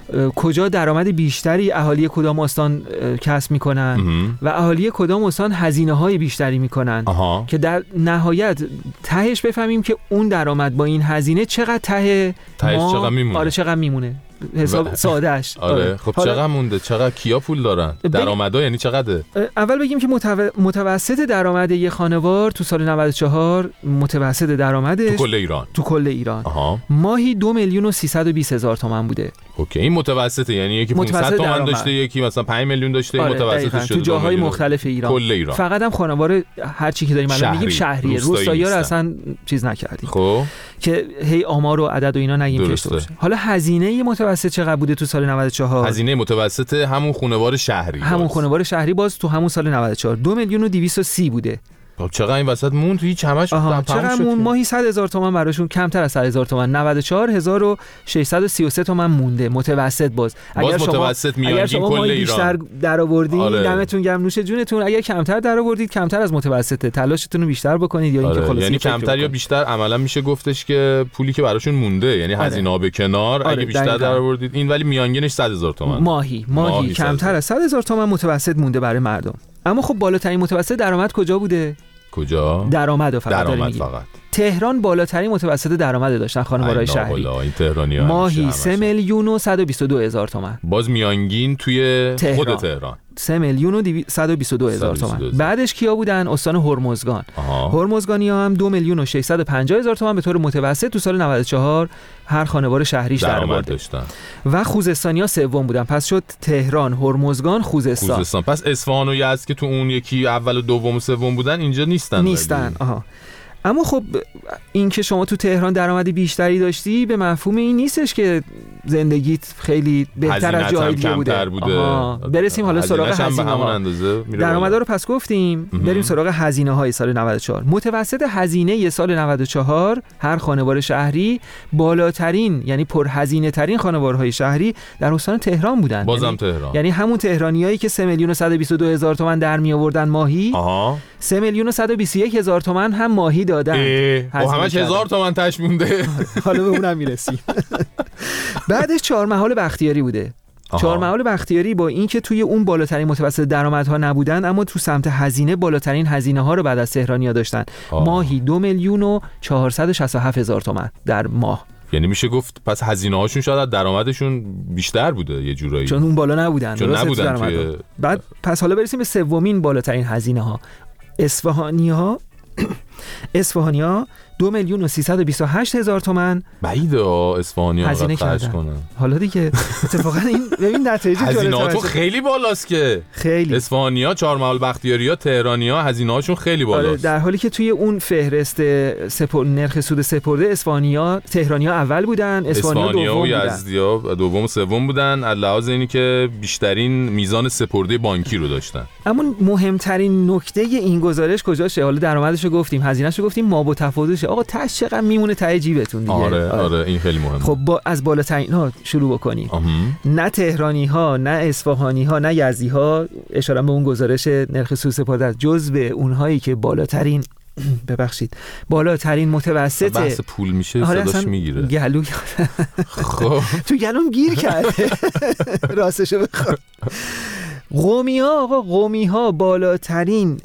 [SPEAKER 15] کجا درآمد بیشتری اهالی کدام استان کسب میکنن و اهالی کدام استان هزینه های بیشتری میکنن، که در نهایت تهش بفهمیم که اون درآمد با این هزینه چقدر ته
[SPEAKER 2] ما چقدر میمونه.
[SPEAKER 15] آره چقدر میمونه، حساب سادهش.
[SPEAKER 2] آره, آره. خب چقدر مونده؟ چقدر کیا پول دارن؟ درآمدها یعنی چقدره؟
[SPEAKER 15] اول بگیم که متو... متوسط درآمد یه خانوار تو سال نود و چهار، متوسط درآمدش
[SPEAKER 2] تو کل ایران
[SPEAKER 15] تو کل ایران
[SPEAKER 2] آها.
[SPEAKER 15] ماهی دو میلیون و سیصد و بیست هزار تومان بوده.
[SPEAKER 2] اوکی، این متوسطه، یعنی یکی پانصد تومان داشته، یکی مثلا پنج میلیون داشته. آره متوسطش شده
[SPEAKER 15] تو جاهای مختلف ایران،
[SPEAKER 2] کل ایران.
[SPEAKER 15] فقط هم خانوار هر چی که داریم الان میگیم شهریه، روستایی‌ها رو اصلا چیز نکردیم.
[SPEAKER 2] خب
[SPEAKER 15] که هی آمار و عدد و اینا نگیم که باشه. حالا هزینه متوسط چقدر بوده تو سال نود و چهار؟
[SPEAKER 2] هزینه متوسط همون خانوار شهری
[SPEAKER 15] همون خانوار شهری باز تو همون سال نود و چهار دو میلیون و دویست و سی بوده.
[SPEAKER 2] خب چقدر این وسط مون تو هیچ همش تمام شد؟
[SPEAKER 15] چقدر مون؟ ماهی صد هزار تومان براشون، کمتر از صد هزار تومان، نود و چهار هزار و ششصد و سی و سه تومان مونده متوسط. باز
[SPEAKER 2] اگر شما متوسط میانگین کل ایران
[SPEAKER 15] بیشتر درآوردید،
[SPEAKER 2] آره.
[SPEAKER 15] دمتون گرم، نوش جونتون. اگر کمتر درآوردید، کمتر از متوسطه، تلاشتون رو بیشتر بکنید یا اینکه
[SPEAKER 2] آره.
[SPEAKER 15] خلاص
[SPEAKER 2] یعنی کمتر یا بیشتر عملا میشه گفتش که پولی که براشون مونده، یعنی آره. هزینه‌ها به کنار،
[SPEAKER 15] آره.
[SPEAKER 2] اگه بیشتر درآوردید این، ولی میانگینش صد هزار تومان
[SPEAKER 15] ماهی ماهی, ماهی کمتر از صد هزار تومان متوسط مونده برای مردم. اما خب بالاترین متوسط درآمد کجا بوده؟
[SPEAKER 2] کجا؟
[SPEAKER 15] درآمد فقط
[SPEAKER 2] درآمد فقط.
[SPEAKER 15] تهران بالاترین متوسط درآمد داشتن خانوارهای شهری.
[SPEAKER 2] این تهرانی‌ها
[SPEAKER 15] ماهی سه میلیون و صد و بیست و دو هزار تومان.
[SPEAKER 2] باز میانگین توی تهران. خود تهران
[SPEAKER 15] سه میلیون و صد و بیست و دو هزار تومان. بعدش کیا بودن؟ استان هرمزگان. هرمزگانی‌ها هم دو میلیون و ششصد و پنجاه هزار تومان به طور متوسط تو سال نود و چهار هر خانوار شهریش درآمد داشتن. و خوزستانی‌ها سوم بودن. پس شد تهران، هرمزگان، خوزستان.
[SPEAKER 2] خوزستان. پس اصفهان و یزد که تو اون یکی اول و دوم و سوم بودن اینجا نیستن.
[SPEAKER 15] نیستن. آها. اما خب این که شما تو تهران درآمد بیشتری داشتی به مفهوم این نیستش که زندگیت خیلی بهتر از جای دیگه بوده,
[SPEAKER 2] بوده.
[SPEAKER 15] برسیم حالا سراغ هزینه‌ها. درآمدا رو پس گفتیم، بریم سراغ هزینه‌های سال نود و چهار. متوسط هزینه سال نود و چهار هر خانوار شهری بالاترین، یعنی پرهزینه ترین خانوارهای شهری در استان تهران بودن.
[SPEAKER 2] بازم
[SPEAKER 15] یعنی
[SPEAKER 2] تهران.
[SPEAKER 15] یعنی همون تهرانیایی که سه میلیون و صد و بیست و دو هزار تومان در می آوردن ماهی،
[SPEAKER 2] آها،
[SPEAKER 15] سه میلیون و صد و بیست و یک هزار تومان هم ماهی دادن.
[SPEAKER 2] او همش هزار تومان تاش مونده.
[SPEAKER 15] حالا به اونم میرسیم. بعدش چهار محال بختیاری بوده. چهار محال بختیاری با اینکه توی اون بالاترین متوسط درآمدها نبودن، اما تو سمت هزینه بالاترین هزینه ها رو بعد از تهرانیا داشتن. آه. ماهی دو میلیون و چهارصد و شصت و هفت هزار تومان در ماه.
[SPEAKER 2] یعنی میشه گفت پس هزینه هاشون شاید درآمدشون بیشتر بوده یه جورایی،
[SPEAKER 15] چون اون بالا نبودن.
[SPEAKER 2] چون نبودن توی...
[SPEAKER 15] بعد پس حالا برسیم به سومین بالاترین هزینه ها. اصفهانی ها اصفهانی ها دو میلیون و سیصد و بیست و هشت هزار تومان
[SPEAKER 2] بعیده اصفهانی ها
[SPEAKER 15] هزینه
[SPEAKER 2] خرج کنن.
[SPEAKER 15] حالا دیگه اتفاقا این ببین نتایج
[SPEAKER 2] هزینه‌هاشون خیلی بالاست که
[SPEAKER 15] خیلی
[SPEAKER 2] اصفهانی ها، چهار محال بختیاری ها، تهرانی ها هزینه‌هاشون خیلی بالاست.
[SPEAKER 15] آره، در حالی که توی اون فهرست سپر... نرخ سود سپرده اصفهانی ها، تهرانی ها اول بودن، اصفهانی ها دوم
[SPEAKER 2] و یزدی ها دوم و سوم بودن، علاوه اینی که بیشترین میزان سپرده بانکی رو داشتن.
[SPEAKER 15] اما مهمترین نکته این گزارش کجاشه؟ حالا درآمدشو گفتیم، هزینه‌شو گفتیم، ما با تفاوتش آقا تاش چقدر میمونه ته جیبتون دیگه.
[SPEAKER 2] آره آره این خیلی مهمه.
[SPEAKER 15] خب با از بالاترین ها شروع بکنیم. نه تهرانی ها، نه اصفهانی ها، نه یزدی ها، اشاره به اون گزارش نرخ سود سپرده جزو اونهایی که بالاترین ببخشید بالاترین متوسط
[SPEAKER 2] بحث پول میشه صداش میگیره.
[SPEAKER 15] گلو
[SPEAKER 2] خب
[SPEAKER 15] تو گلوم گیر کرده. راستشو بخوام قومی ها، آقا قومی ها بالاترین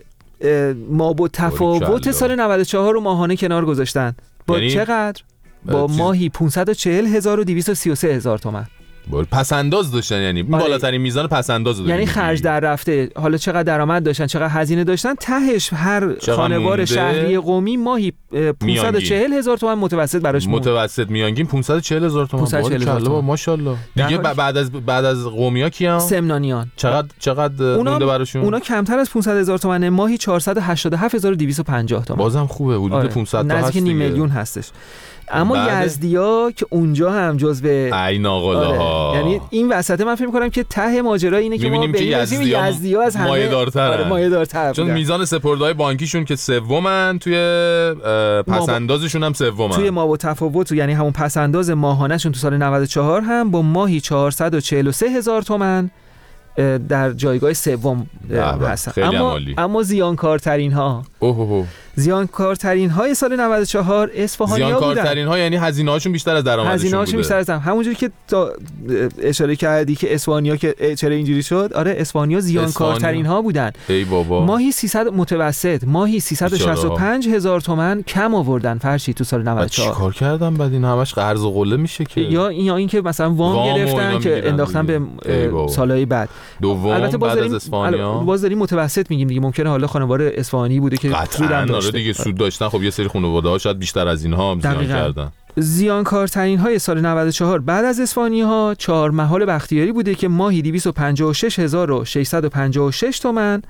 [SPEAKER 15] ما با تفاوت سال نود و چهار رو ماهانه کنار گذاشتن. با یعنی چقدر؟ با چیز... ماهی پانصد و چهل هزار و دویست و سی و سه هزار تومان.
[SPEAKER 2] پس انداز داشتن، یعنی آره. بالاترین میزان پس انداز داشتن،
[SPEAKER 15] یعنی خرج در رفته. حالا چقدر درآمد داشتن، چقدر هزینه داشتن، تهش هر خانوار شهری قومی ماهی پانصد و چهل هزار تومان متوسط براش مون.
[SPEAKER 2] متوسط میانگین پانصد و چهل هزار تومان. ماشاءالله ماشاءالله. دیگه بعد از بعد از قومیا کیان؟
[SPEAKER 15] سمنانیان.
[SPEAKER 2] چقدر چقدر مونده براشون؟
[SPEAKER 15] اونا کمتر از پانصد هزار تومان، ماهی چهارصد و هشتاد و هفت هزار و دویست و پنجاه تومان.
[SPEAKER 2] بازم خوبه، حدود آره. پانصد تا هست،
[SPEAKER 15] نزدیک نیم میلیون هستش. اما یزدیا که اونجا هم جزو
[SPEAKER 2] عین آقالاها،
[SPEAKER 15] آره. یعنی این وسط من فکر می‌کنم که ته ماجرا اینه که ما به یزدیا یزدیا از همه
[SPEAKER 2] مایه‌دارترن.
[SPEAKER 15] مایه‌دارتر
[SPEAKER 2] چون میزان سپرده‌های بانکیشون که سومن، توی پس‌اندازشون هم سومن.
[SPEAKER 15] توی ما با تفاوت، یعنی همون پس‌انداز ماهانه‌شون تو سال نود و چهار هم با ماهی چهارصد و چهل و سه هزار تومان در جایگاه سوم هستن. اما اما زیانکارترین ها
[SPEAKER 2] اوه
[SPEAKER 15] زیانکارترین های سال نود و چهار اصفهانی ها بودن.
[SPEAKER 2] زیانکارترین ها یعنی هزینه هاشون بیشتر از درآمدشون بوده.
[SPEAKER 15] هزینه هاشون بیشتر از درآمد. همونجوری که تا اشاره کردی که اصفهانی ها که چرا اینجوری شد، آره اصفهانی ها زیانکارترین ها بودن.
[SPEAKER 2] ای بابا.
[SPEAKER 15] ماهی سیصد متوسط ماهی سیصد و شصت و پنج هزار تومان کم آوردن فرشی تو سال نود و چهار.
[SPEAKER 2] چیکار کردن بعد؟ این همش قرض و قله میشه که
[SPEAKER 15] یا یا اینکه مثلا وام, وام گرفتن که انداختن به سالهای بعد.
[SPEAKER 2] دوم البته بعد از اسپانیا
[SPEAKER 15] باز داریم متوسط میگیم دیگه، ممکنه حالا خانوار اصفهانی بوده که
[SPEAKER 2] سودم داشته دیگه، سود داشتن. خب یه سری خانواده‌ها شاید بیشتر از اینها هم زیان کردن.
[SPEAKER 15] زیانکارترین های سال نود و چهار بعد از اسفانی ها چهار محال بختیاری بوده که ماهی دویست و پنجاه و شش هزار و ششصد و پنجاه و شش تومان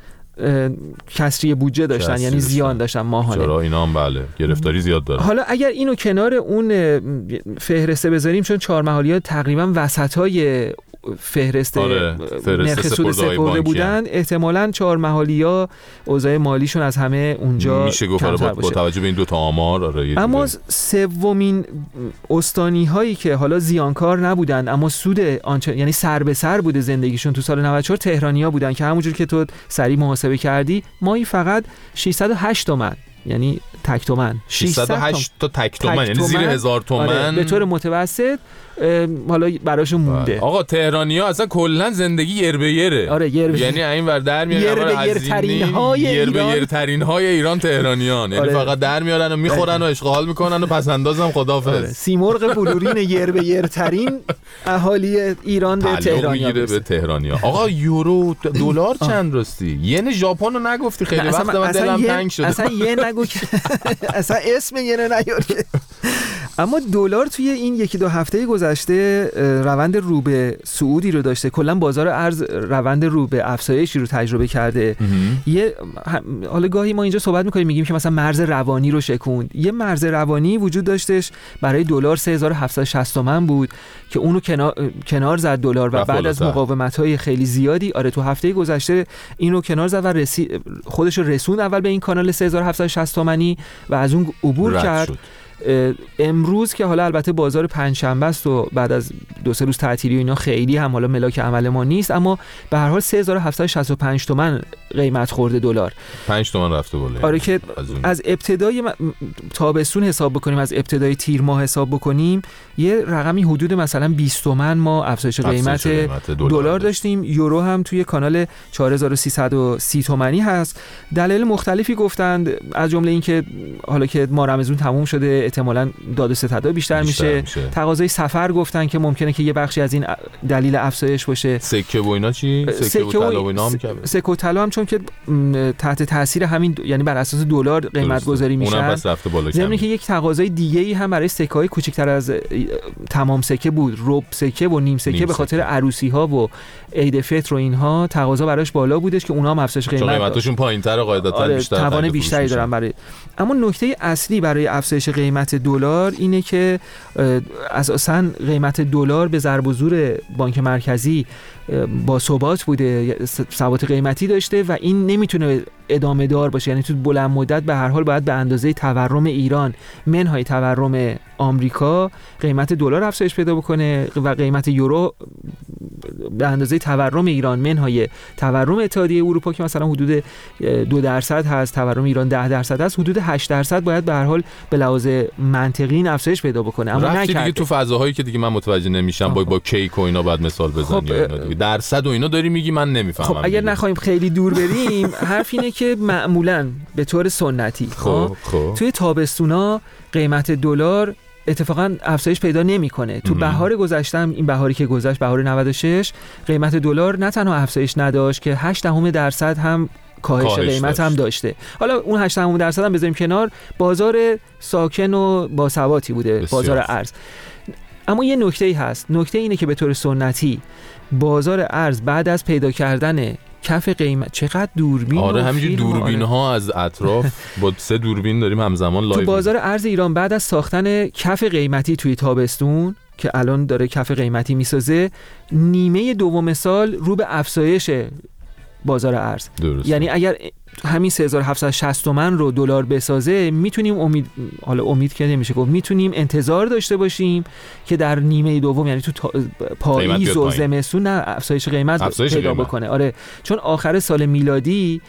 [SPEAKER 15] کسری بودجه داشتن، یعنی زیان داشتن ماهانه.
[SPEAKER 2] چرا اینا هم بله گرفتاری زیاد داره.
[SPEAKER 15] حالا اگر اینو کنار اون فهرسته بذاریم، چون چهار محالی ها تقریبا وسطای فهرست
[SPEAKER 2] آره،
[SPEAKER 15] نرخ سود سپرده بودن، احتمالاً چهار محالی ها اوضاع مالیشون از همه اونجا
[SPEAKER 2] میشه گفت با, با توجه به این دو تا آمار. آره
[SPEAKER 15] اما سومین استانی هایی که حالا زیانکار نبودن اما سود آنچه یعنی سر به سر بوده زندگیشون تو سال نود و چهار تهرانی‌ها بودن که همونجور که تو سریع محاسبه کردی ماهی فقط ششصد و هشت تومان، یعنی تک تومن
[SPEAKER 2] ششصد و هشت تا تک تومن، یعنی زیر هزار تومن.
[SPEAKER 15] آره، به طور متوسط حالا براشون مونده.
[SPEAKER 2] آقا تهرانی‌ها اصلا کلا زندگی یر به یره.
[SPEAKER 15] آره یر
[SPEAKER 2] یعنی این ور در میارن
[SPEAKER 15] یر به یر ترین های
[SPEAKER 2] یر به یر ترین های ایران تهرانیان، یعنی آره. فقط در میارن و میخورن و اشغال میکنن و پس اندازم خدافظ. آره.
[SPEAKER 15] سیمرغ بلورین یر به یر ترین اهالی ایران به تهرانیان
[SPEAKER 2] به تهرانیان. آقا یورو دلار چند راستی؟ ین ژاپن رو نگفتی خیلی وقت من دلم تنگ شد.
[SPEAKER 15] اصلا ین نگو که اصلا اسم ین نیار که اما دلار توی این یکی دو هفته گذشته روند رو به صعودی رو داشته. کلا بازار ارز روند رو به افزایشی رو تجربه کرده. یه حالا گاهی ما اینجا صحبت می‌کنیم میگیم که مثلا مرز روانی رو شکوند. یه مرز روانی وجود داشتش برای دلار سه هزار و هفتصد و شصت تومان بود که اونو کنار کنار زد دلار و بعد از مقاومت‌های خیلی زیادی آره تو هفته گذشته اینو کنار زد و رسی... خودش رو رسوند اول به این کانال سه هزار و هفتصد و شصت تومانی و از اون عبور کرد شد. امروز که حالا البته بازار پنجشنبه است و بعد از دو سه روز تعطیلی و اینا خیلی هم حالا ملاک عمل ما نیست، اما به هر حال سه هزار و هفتصد و شصت و پنج تومان قیمت خورده دلار.
[SPEAKER 1] پنج تومان رفته بالا.
[SPEAKER 15] آره که از, از ابتدای تابستون حساب بکنیم، از ابتدای تیر ماه حساب بکنیم، یه رقمی حدود مثلا بیست تومان ما افزایش قیمت دلار داشتیم. یورو هم توی کانال چهار هزار و سیصد و سی تومانی هست. دلایل مختلفی گفتند، از جمله اینکه حالا که ماه رمضان تموم شده احتمالاً داد و ستدا بیشتر, بیشتر میشه, میشه. تقاضای سفر گفتن که ممکنه که یه بخشی از این دلیل افزایش باشه.
[SPEAKER 1] سکه و اینا چی؟ سکه و طلا و اینا هم که
[SPEAKER 15] سکه و طلا هم چون که تحت تاثیر همین یعنی بر اساس دلار قیمت گذاری میشن.
[SPEAKER 1] اونم پس رفته بالا.
[SPEAKER 15] ضمن که یک تقاضای دیگه‌ای هم برای سکه‌های کوچکتر از تمام سکه بود، ربع سکه و نیم سکه به خاطر عروسی‌ها و عید فطر و اینها تقاضا براش بالا بودش که اونها هم افزایش قیمت
[SPEAKER 1] چون قیمتاشون پایین‌تر قاعدتاً
[SPEAKER 15] آره
[SPEAKER 1] بیشتر
[SPEAKER 15] توان بیشتری دارن برای. اما نکته اصلی برای افزایش قیمت دلار اینه که اساساً قیمت دلار به ضرب و زور بانک مرکزی با ثبات بوده، ثبات قیمتی داشته و این نمیتونه ادامه دار باشه. یعنی تو بلند مدت به هر حال باید به اندازه تورم ایران منهای تورم آمریکا قیمت دلار افزایش پیدا بکنه و قیمت یورو به اندازه تورم ایران منهای تورم اتحادیه اروپا که مثلا حدود دو درصد هست، تورم ایران ده درصد هست، حدود هشت درصد باید به هر حال به لحاظ منطقی این افزایش پیدا بکنه. اما
[SPEAKER 1] نه دیگه تو فضاهایی که دیگه من متوجه نمیشم با با کیک و اینا بعد مثال بزنی خب یا اینا دیگه درصد و اینا داری میگی من نمیفهمم.
[SPEAKER 15] خب اگر نخوایم خیلی دور بریم حرف اینه که معمولاً به طور سنتی خب خب توی تابستونا قیمت دلار اتفاقا افزایش پیدا نمیکنه. تو بهار گذشته این بهاری که گذشت بهار نود و شش قیمت دلار نه تنها افزایش نداشت که هشت دهم درصد هم کاهش قیمت داشت. هم داشته. حالا اون هشت دهم درصد هم بذاریم کنار، بازار ساکن و با ثباتی بوده بسیار. بازار ارز. اما یه نکته‌ای هست، نکته اینه که به طور سنتی بازار ارز بعد از پیدا کردن کف قیمت چقدر دوربین
[SPEAKER 1] آره همینجوری دوربین ها از اطراف با سه دوربین داریم همزمان لایو.
[SPEAKER 15] تو بازار ارز ایران بعد از ساختن کف قیمتی توی تابستون که الان داره کف قیمتی میسازه، نیمه دوم سال رو به افزایش بازار ارز. درست. یعنی اگر همین سه هزار و هفتصد و شصت تومان رو دلار بسازه میتونیم امید حالا امید که نمیشه گفت میتونیم انتظار داشته باشیم که در نیمه دوم یعنی تو پاییز و زمستون نه افزایش قیمت افزایش پیدا قیمت. بکنه. آره چون آخر سال میلادی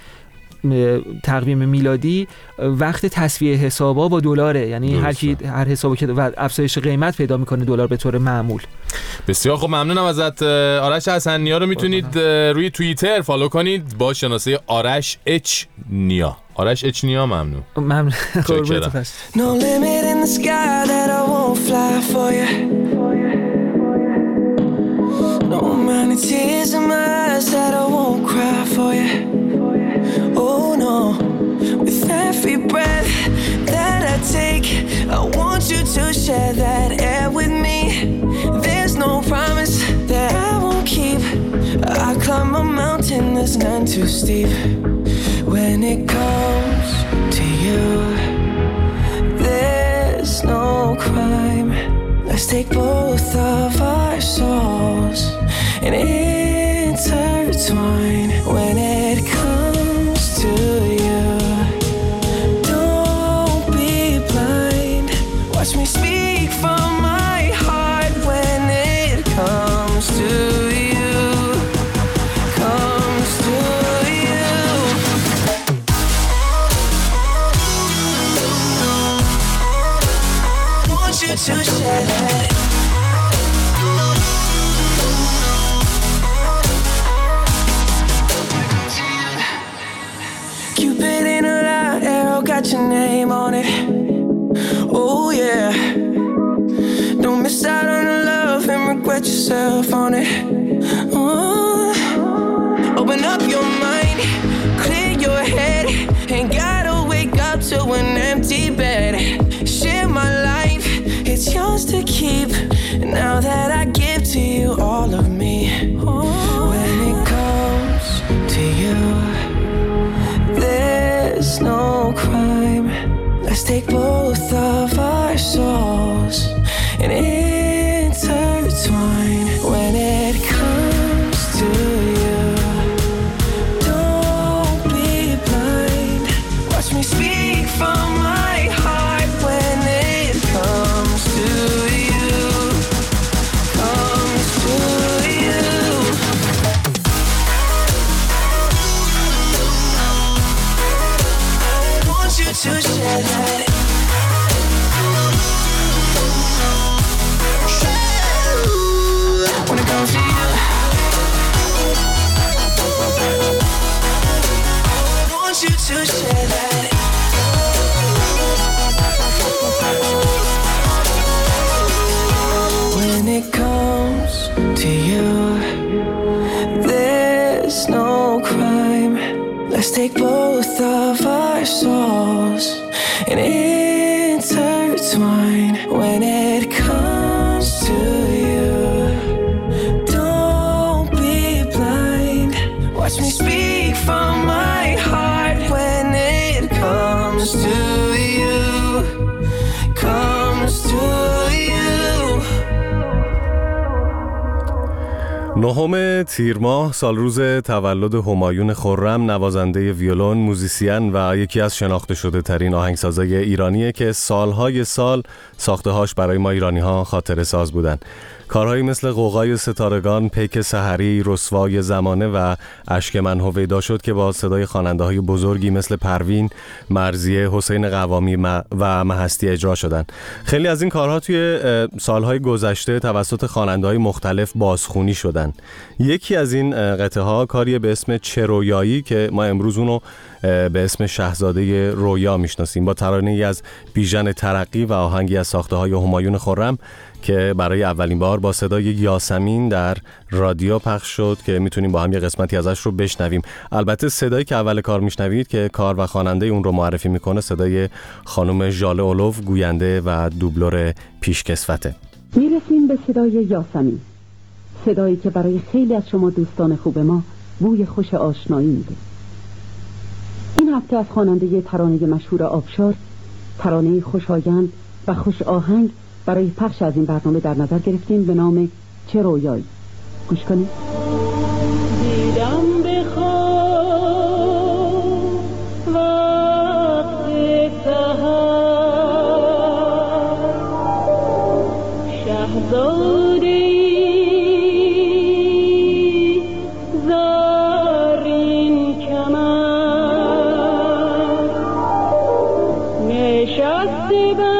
[SPEAKER 15] تقویم میلادی وقت تسویه حسابا با دلاره، یعنی هر کی هر حسابی که و افزایش قیمت پیدا میکنه دلار به طور معمول.
[SPEAKER 1] بسیار خب ممنونم ازت. آرش حسن‌نیا رو میتونید روی توییتر فالو کنید با شناسه آرش اچ نیا. آرش اچ نیا ممنون.
[SPEAKER 15] ممنون.
[SPEAKER 13] No limit in the sky that I won't fly for you. No amount of tears in my eyes that I won't cry for you. Oh no, with every breath that I take, I want you to share that air with me. There's no promise that I won't keep. I climb a mountain that's none too steep. When it comes to you, there's no crime. Let's take both of our souls and intertwine. When it comes to you, don't be blind. Watch me speak from my heart. When it comes to you, comes to you. Want you to share that. Cupid in a light arrow got your name on it. Oh yeah. Don't miss out on the love and regret yourself on it. Oh. Open up your mind, clear your head. Ain't gotta wake up to an empty bed. Share my life, it's Now that I give to you all of me, when it comes to you, there's no crime. Let's take both of our souls and intertwine. When it comes to you, don't be blind. Watch me speak from my heart. When it comes to you, comes to you. I want you to share that. When it comes to you, I want you to share that. When it comes to you, there's no crime. Let's take both of our souls and intertwine. When it comes to you, don't be blind. Watch me speak from my heart. When it comes to you, comes to you.
[SPEAKER 4] نهم تیر ماه سال روز تولد همایون خرم، نوازنده ویولون، موزیسین و یکی از شناخته شده ترین آهنگسازای ایرانیه که سالهای سال ساخته‌هاش برای ما ایرانی‌ها خاطره ساز بودن. کارهایی مثل غوغای ستارگان، پیک سحری، رسوای زمانه و اشک من هویدا شد که با صدای خواننده‌های بزرگی مثل پروین، مرضیه، حسین قوامی و مهستی اجرا شدند. خیلی از این کارها توی سالهای گذشته توسط خواننده‌های مختلف بازخوانی شدن. یکی از این قطعه‌ها کاری به اسم چه رویایی که ما امروز اونو به اسم شاهزاده رویا میشناسیم، با ترانه‌ای از بیژن ترقی و آهنگی از ساخته‌های همایون خرم که برای اولین بار با صدای یاسمین در رادیو پخش شد که میتونیم با هم یه قسمتی ازش رو بشنویم. البته صدایی که اول کار میشنوید که کار و خواننده اون رو معرفی میکنه صدای خانم ژاله اولوف، گوینده و دوبلور پیشکسوته.
[SPEAKER 16] میرسیم به صدای یاسمین، صدایی که برای خیلی از شما دوستان خوب ما بوی خوش آشنایی میده. این هفته از خواننده ترانه مشهور آبشار ترانه خوشایند و خوش آهنگ برای پخش از این برنامه در نظر گرفتیم به نام چه رویایی. گوش کنید.
[SPEAKER 17] دیدم بخواب وقت سحر شهزاده زرین کمر نشسته بر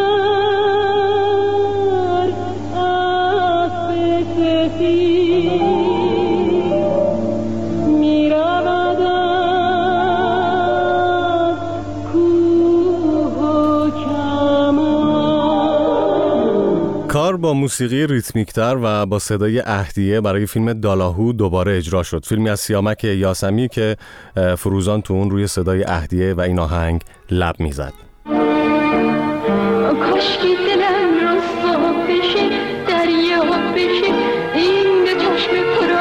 [SPEAKER 4] کار با موسیقی ریتمیکتر و با صدای اهدیه برای فیلم دالاهو دوباره اجرا شد. فیلمی از سیامک یاسمی که فروزان تو اون روی صدای اهدیه و این آهنگ لب میزد.
[SPEAKER 17] کاشکی دلم رسوا بشه دریا بشه این دو چشم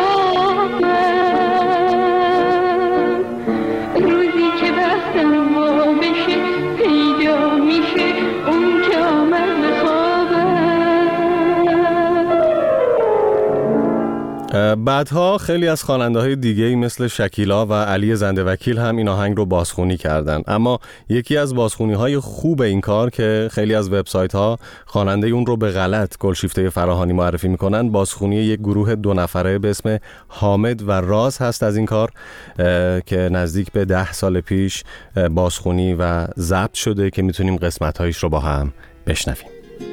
[SPEAKER 17] پرآبم روزی که بختم وا بشه پیدا میشه اون که آمد به
[SPEAKER 4] خوابم. بعدها خیلی از خواننده‌های دیگه‌ای مثل شکیلا و علی زنده وکیل هم این آهنگ رو بازخوانی کردن، اما یکی از بازخوانی‌های خوب این کار که خیلی از وبسایت‌ها خواننده اون رو به غلط گلشیفته فراهانی معرفی می‌کنن، بازخوانی یک گروه دو نفره به اسم حامد و راز هست از این کار که نزدیک به ده سال پیش بازخوانی و ضبط شده که میتونیم قسمت‌هایش رو با هم بشنویم.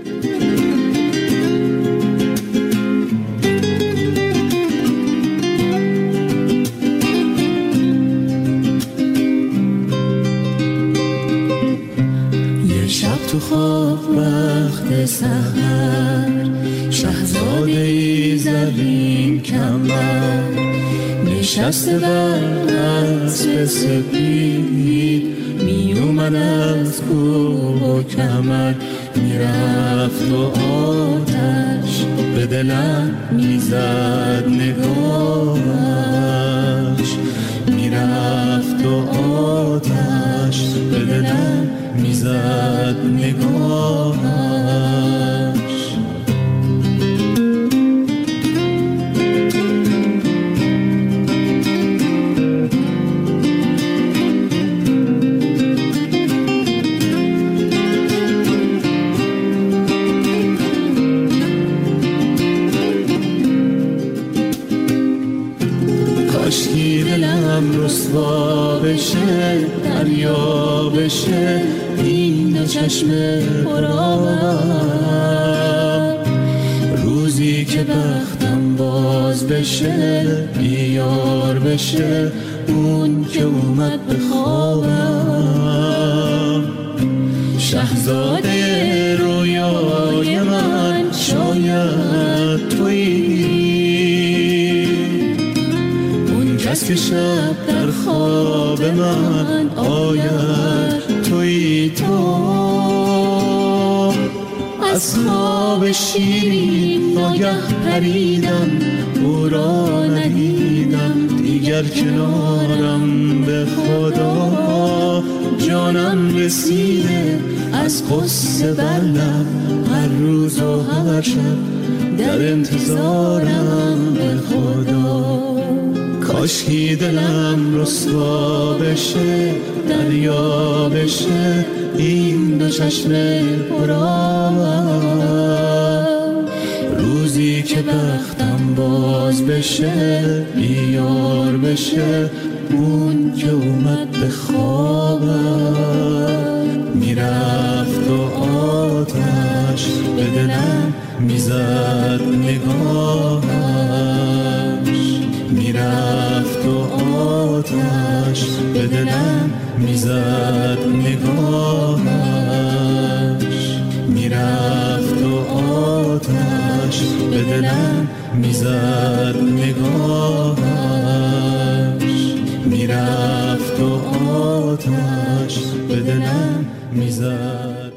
[SPEAKER 18] تو خواب وقت سحر شهزاده‌ای زرین کمر نشسته بر اسب سپید می اومد از کوه و کمر میرفت و آتش دلم میزد نگاهش، میرفت و آتش به دلم میزد نگاهش. کاشکی دلم رسوا بشه، دریا بشه این دو چشم پرآبم، روزی که بختم باز بشه، بیار بشه اون که اومد به خوابم. شهزاده رویای من شاید تویی، کس که شب در خواب من آید توی تو. از خواب شیرین ناگه پریدم، او را ندیدم دیگر کنارم، به خدا جانم رسیده از قصه بر لب، هر روز و هر شب در انتظارم، به خدا. کاشکی دلم رسوا بشه، دریا بشه این دو چشم پرآبم، روزی که بختم باز بشه، بیار بشه اون که اومد به خوابم. میرفت و آتش به دلم میزد نگاهش، میرفت و آتش به دلم میزد نگاهش، میرفت و آتش به دلم میزد نگاهش، میرفت و آتش به دلم میزد.